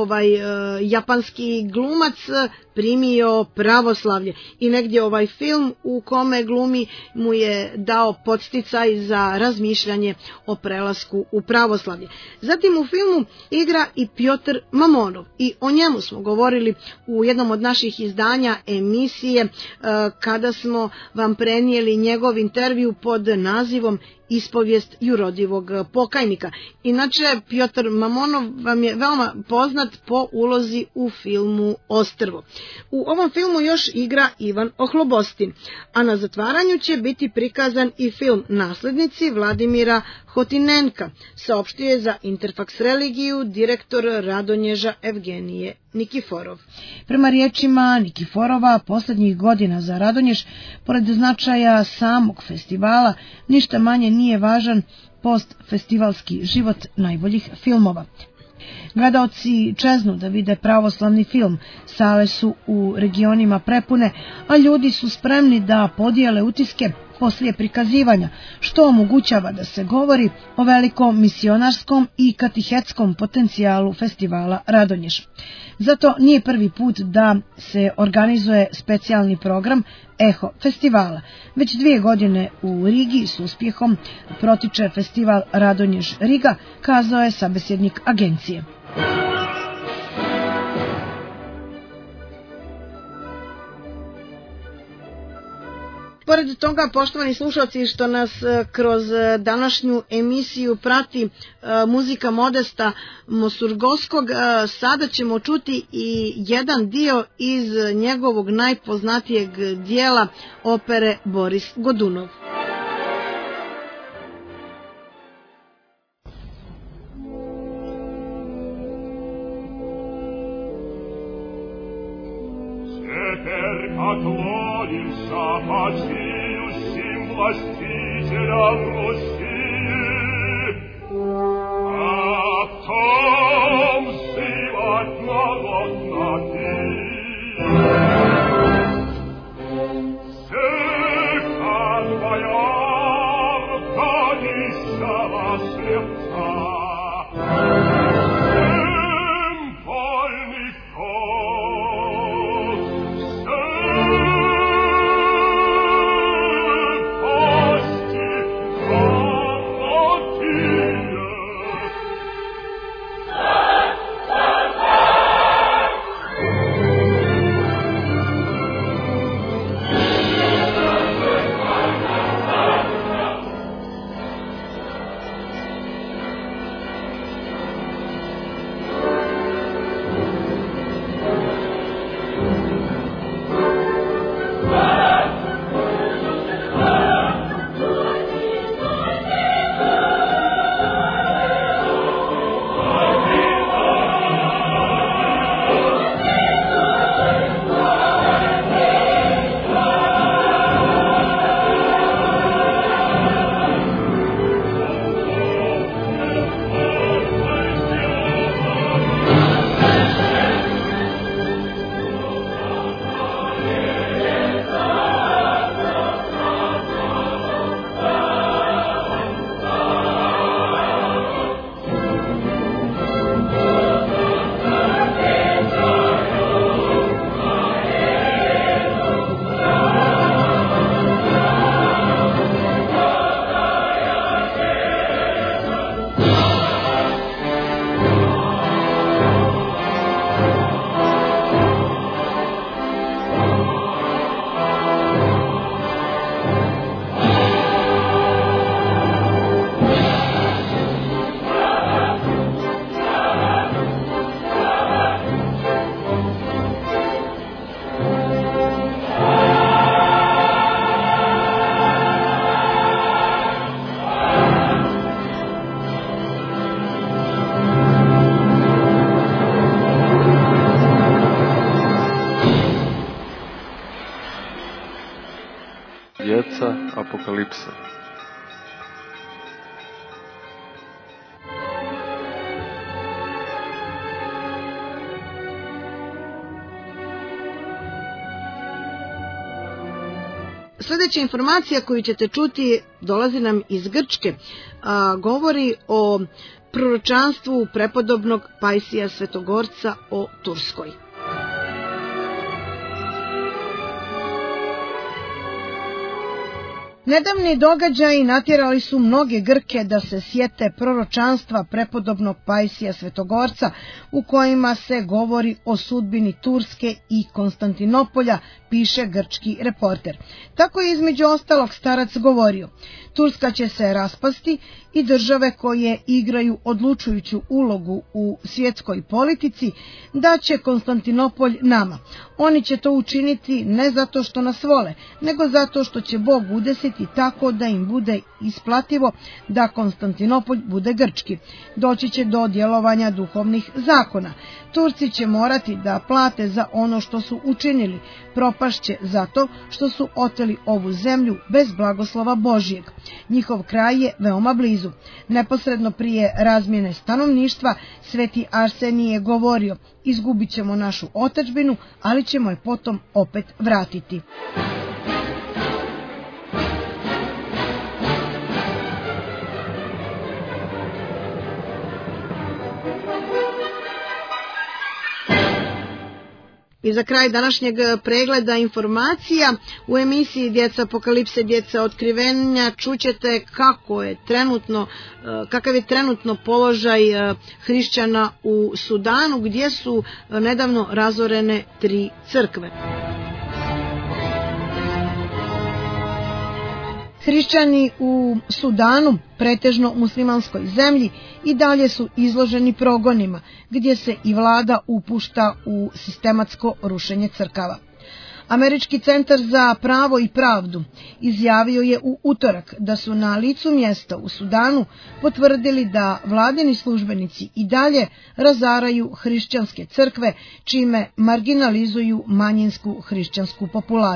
japanski glumac primio pravoslavlje i negdje ovaj film u kome glumi mu je dao podsticaj za razmišljanje o prelasku u pravoslavlje. Zatim u filmu igra i Pjotr Mamonov i o njemu smo govorili u jednom od naših izdanja emisije kada smo vam prenijeli njegov intervju pod nazivom Ispovijest jurodivog pokajnika. Inače, Pjotr Mamonov vam je veoma poznat po ulozi u filmu Ostrvo. U ovom filmu još igra Ivan Ohlobostin, a na zatvaranju će biti prikazan i film Naslednici Vladimira Hotinenka, saopštio je za Interfax Religiju direktor Radonježa Evgenije Nikiforov. Prema riječima Nikiforova, posljednjih godina za Radonjež, pored značaja samog festivala, ništa manje nije važan postfestivalski život najboljih filmova. Gledaoci čeznu da vide pravoslavni film, sale su u regionima prepune, a ljudi su spremni da podijele utiske poslije prikazivanja, što omogućava da se govori o velikom misionarskom i katihetskom potencijalu festivala Radonjiš. Zato nije prvi put da se organizuje specijalni program Eho festivala. Već 2 godine u Rigi s uspjehom protiče festival Radonjiš Riga, kazao je sabesjednik agencije. Pored toga, poštovani slušalci, što nas kroz današnju emisiju prati muzika Modesta Mosurgoskog, sada ćemo čuti i jedan dio iz njegovog najpoznatijeg dijela opere Boris Godunov. Отклонился започившим властителям Руси, отомстивать народ на пир. Сердца твоя вдалищего сердца, Djeca apokalipse. Sljedeća informacija koju ćete čuti dolazi nam iz Grčke, govori o proročanstvu prepodobnog Pajsija Svetogorca o Turskoj. Nedavni događaji natjerali su mnoge Grke da se sjete proročanstva prepodobnog Pajsija Svetogorca u kojima se govori o sudbini Turske i Konstantinopolja, piše grčki reporter. Tako je između ostalog starac govorio: Turska će se raspasti i države koje igraju odlučujuću ulogu u svjetskoj politici daće Konstantinopolj nama. Oni će to učiniti ne zato što nas vole, nego zato što će Bog udesiti tako da im bude isplativo da Konstantinopolj bude grčki. Doći će do djelovanja duhovnih zakona. Turci će morati da plate za ono što su učinili. Propašće zato što su oteli ovu zemlju bez blagoslova Božijeg. Njihov kraj je veoma blizu. Neposredno prije razmjene stanovništva Sveti Arsenij je govorio: izgubit ćemo našu otadžbinu, ali ćemo je potom opet vratiti. I za kraj današnjeg pregleda informacija u emisiji Djeca apokalipse, djeca otkrivenja čućete kakav je trenutno položaj hrišćana u Sudanu, gdje su nedavno razorene 3 crkve. Hrišćani u Sudanu, pretežno muslimanskoj zemlji, i dalje su izloženi progonima, gdje se i vlada upušta u sistematsko rušenje crkava. Američki centar za pravo i pravdu izjavio je u utorak da su na licu mjesta u Sudanu potvrdili da vladini službenici i dalje razaraju hrišćanske crkve, čime marginalizuju manjinsku hrišćansku populaciju.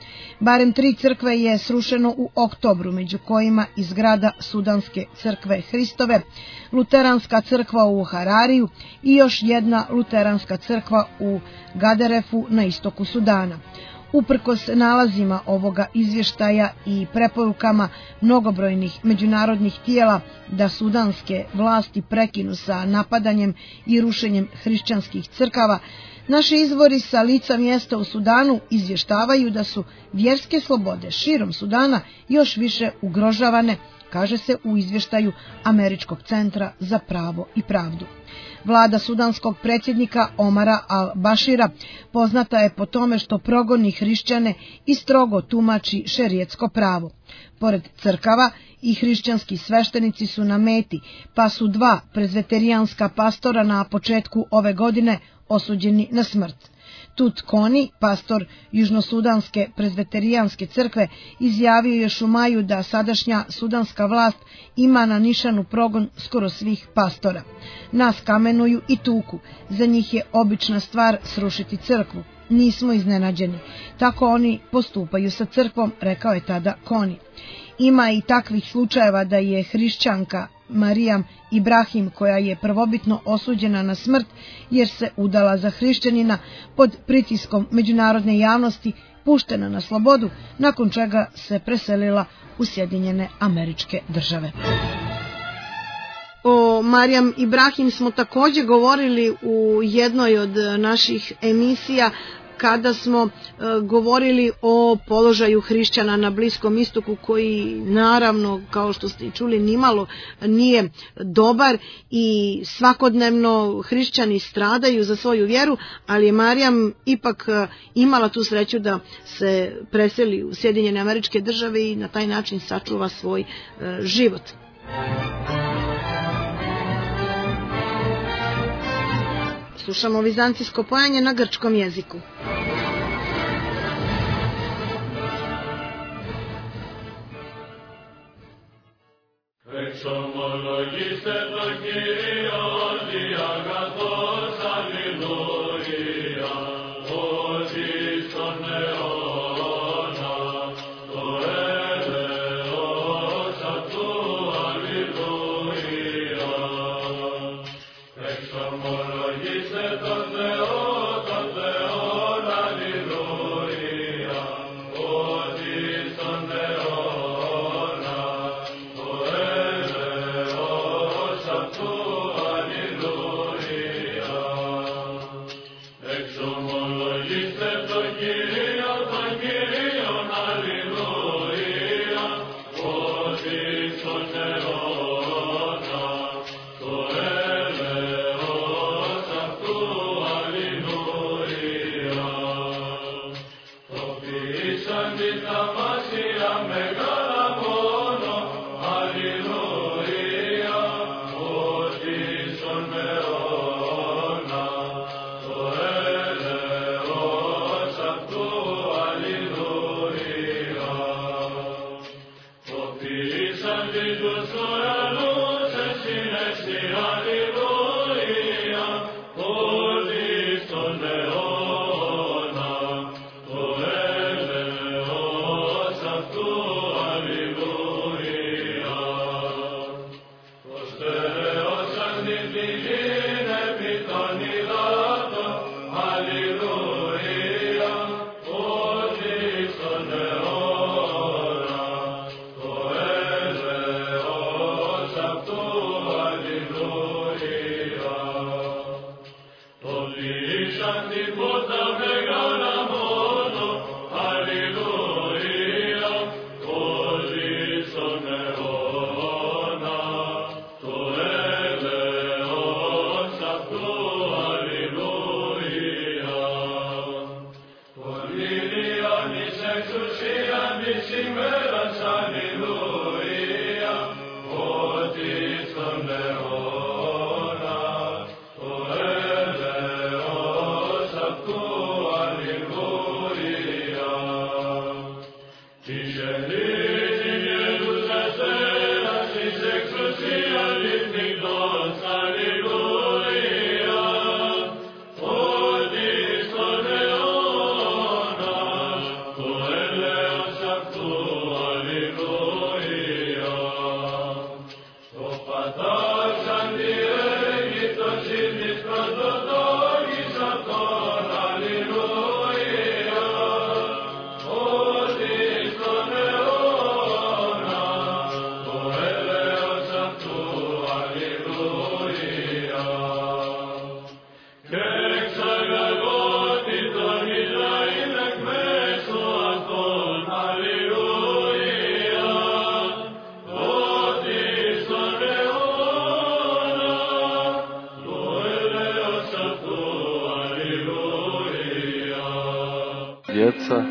Barem 3 crkve je srušeno u oktobru, među kojima i zgrada Sudanske crkve Hristove, Luteranska crkva u Harariju i još jedna Luteranska crkva u Gaderefu na istoku Sudana. Uprkos nalazima ovoga izvještaja i preporukama mnogobrojnih međunarodnih tijela da sudanske vlasti prekinu sa napadanjem i rušenjem hrišćanskih crkava, naši izvori sa lica mjesta u Sudanu izvještavaju da su vjerske slobode širom Sudana još više ugrožavane, kaže se u izvještaju Američkog centra za pravo i pravdu. Vlada sudanskog predsjednika Omara al-Bašira poznata je po tome što progoni hrišćane i strogo tumači šerijetsko pravo. Pored crkava i hrišćanski sveštenici su na meti, pa su 2 prezveterijanska pastora na početku ove godine osuđeni na smrt. Tut Koni, pastor Južnosudanske prezveterijanske crkve, izjavio još u maju da sadašnja sudanska vlast ima na nišanu progon skoro svih pastora. Nas kamenuju i tuku, za njih je obična stvar srušiti crkvu. Nismo iznenađeni. Tako oni postupaju sa crkvom, rekao je tada Koni. Ima i takvih slučajeva da je hrišćanka Marijam Ibrahim, koja je prvobitno osuđena na smrt jer se udala za hrišćanina, pod pritiskom međunarodne javnosti puštena na slobodu, nakon čega se preselila u Sjedinjene Američke Države. O Marijam Ibrahim smo također govorili u jednoj od naših emisija kada smo govorili o položaju hrišćana na Bliskom istoku, koji naravno, kao što ste čuli, nimalo nije dobar i svakodnevno hrišćani stradaju za svoju vjeru, ali je Marijam ipak imala tu sreću da se preseli u Sjedinjene Američke Države i na taj način sačuva svoj život. Slušamo vizancijsko pojanje na grčkom jeziku.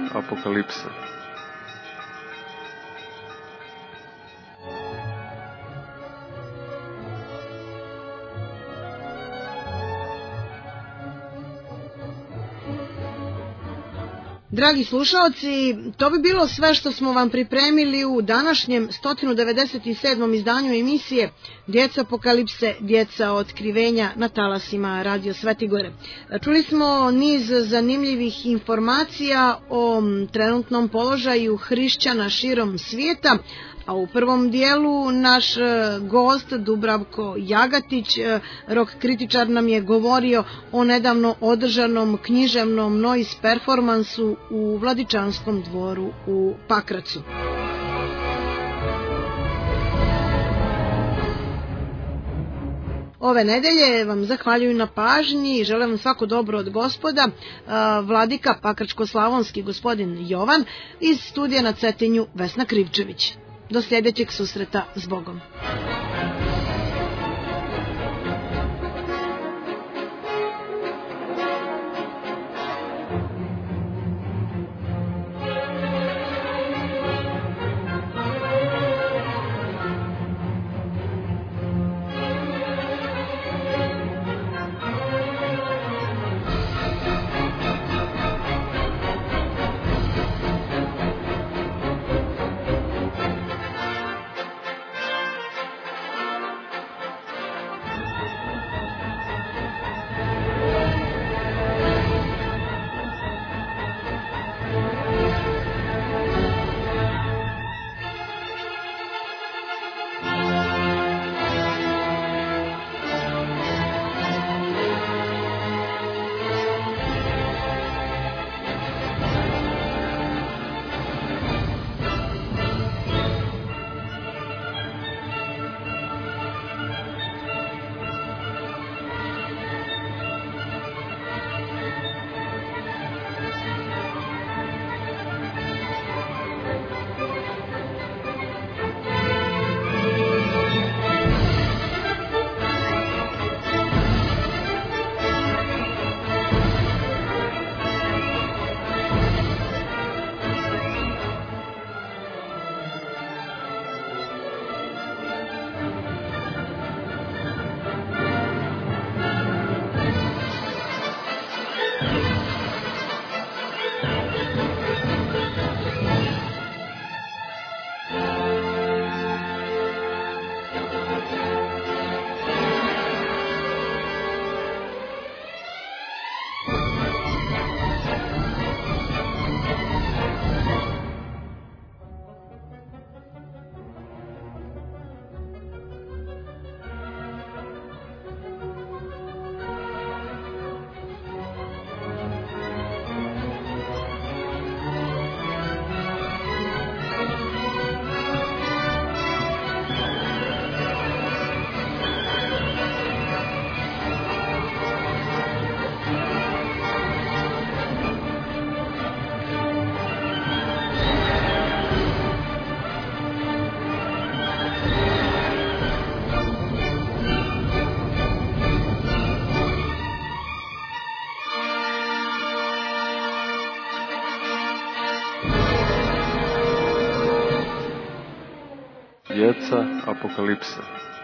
Apokalipse. Dragi slušaoci, to bi bilo sve što smo vam pripremili u današnjem 197. izdanju emisije Djeca Apokalipse, djeca otkrivenja na talasima Radio Svetigore. Čuli smo niz zanimljivih informacija o trenutnom položaju hrišćana širom svijeta, a u prvom dijelu naš gost Dubravko Jagatić, rock kritičar, nam je govorio o nedavno održanom književnom noise performansu u Vladičanskom dvoru u Pakracu. Ove nedelje vam zahvaljuju na pažnji i želim vam svako dobro od Gospoda, vladika Pakračko-slavonski gospodin Jovan, iz studija na Cetinju Vesna Krivčević. Do sljedećeg susreta, s Bogom. Djeca Apokalipse.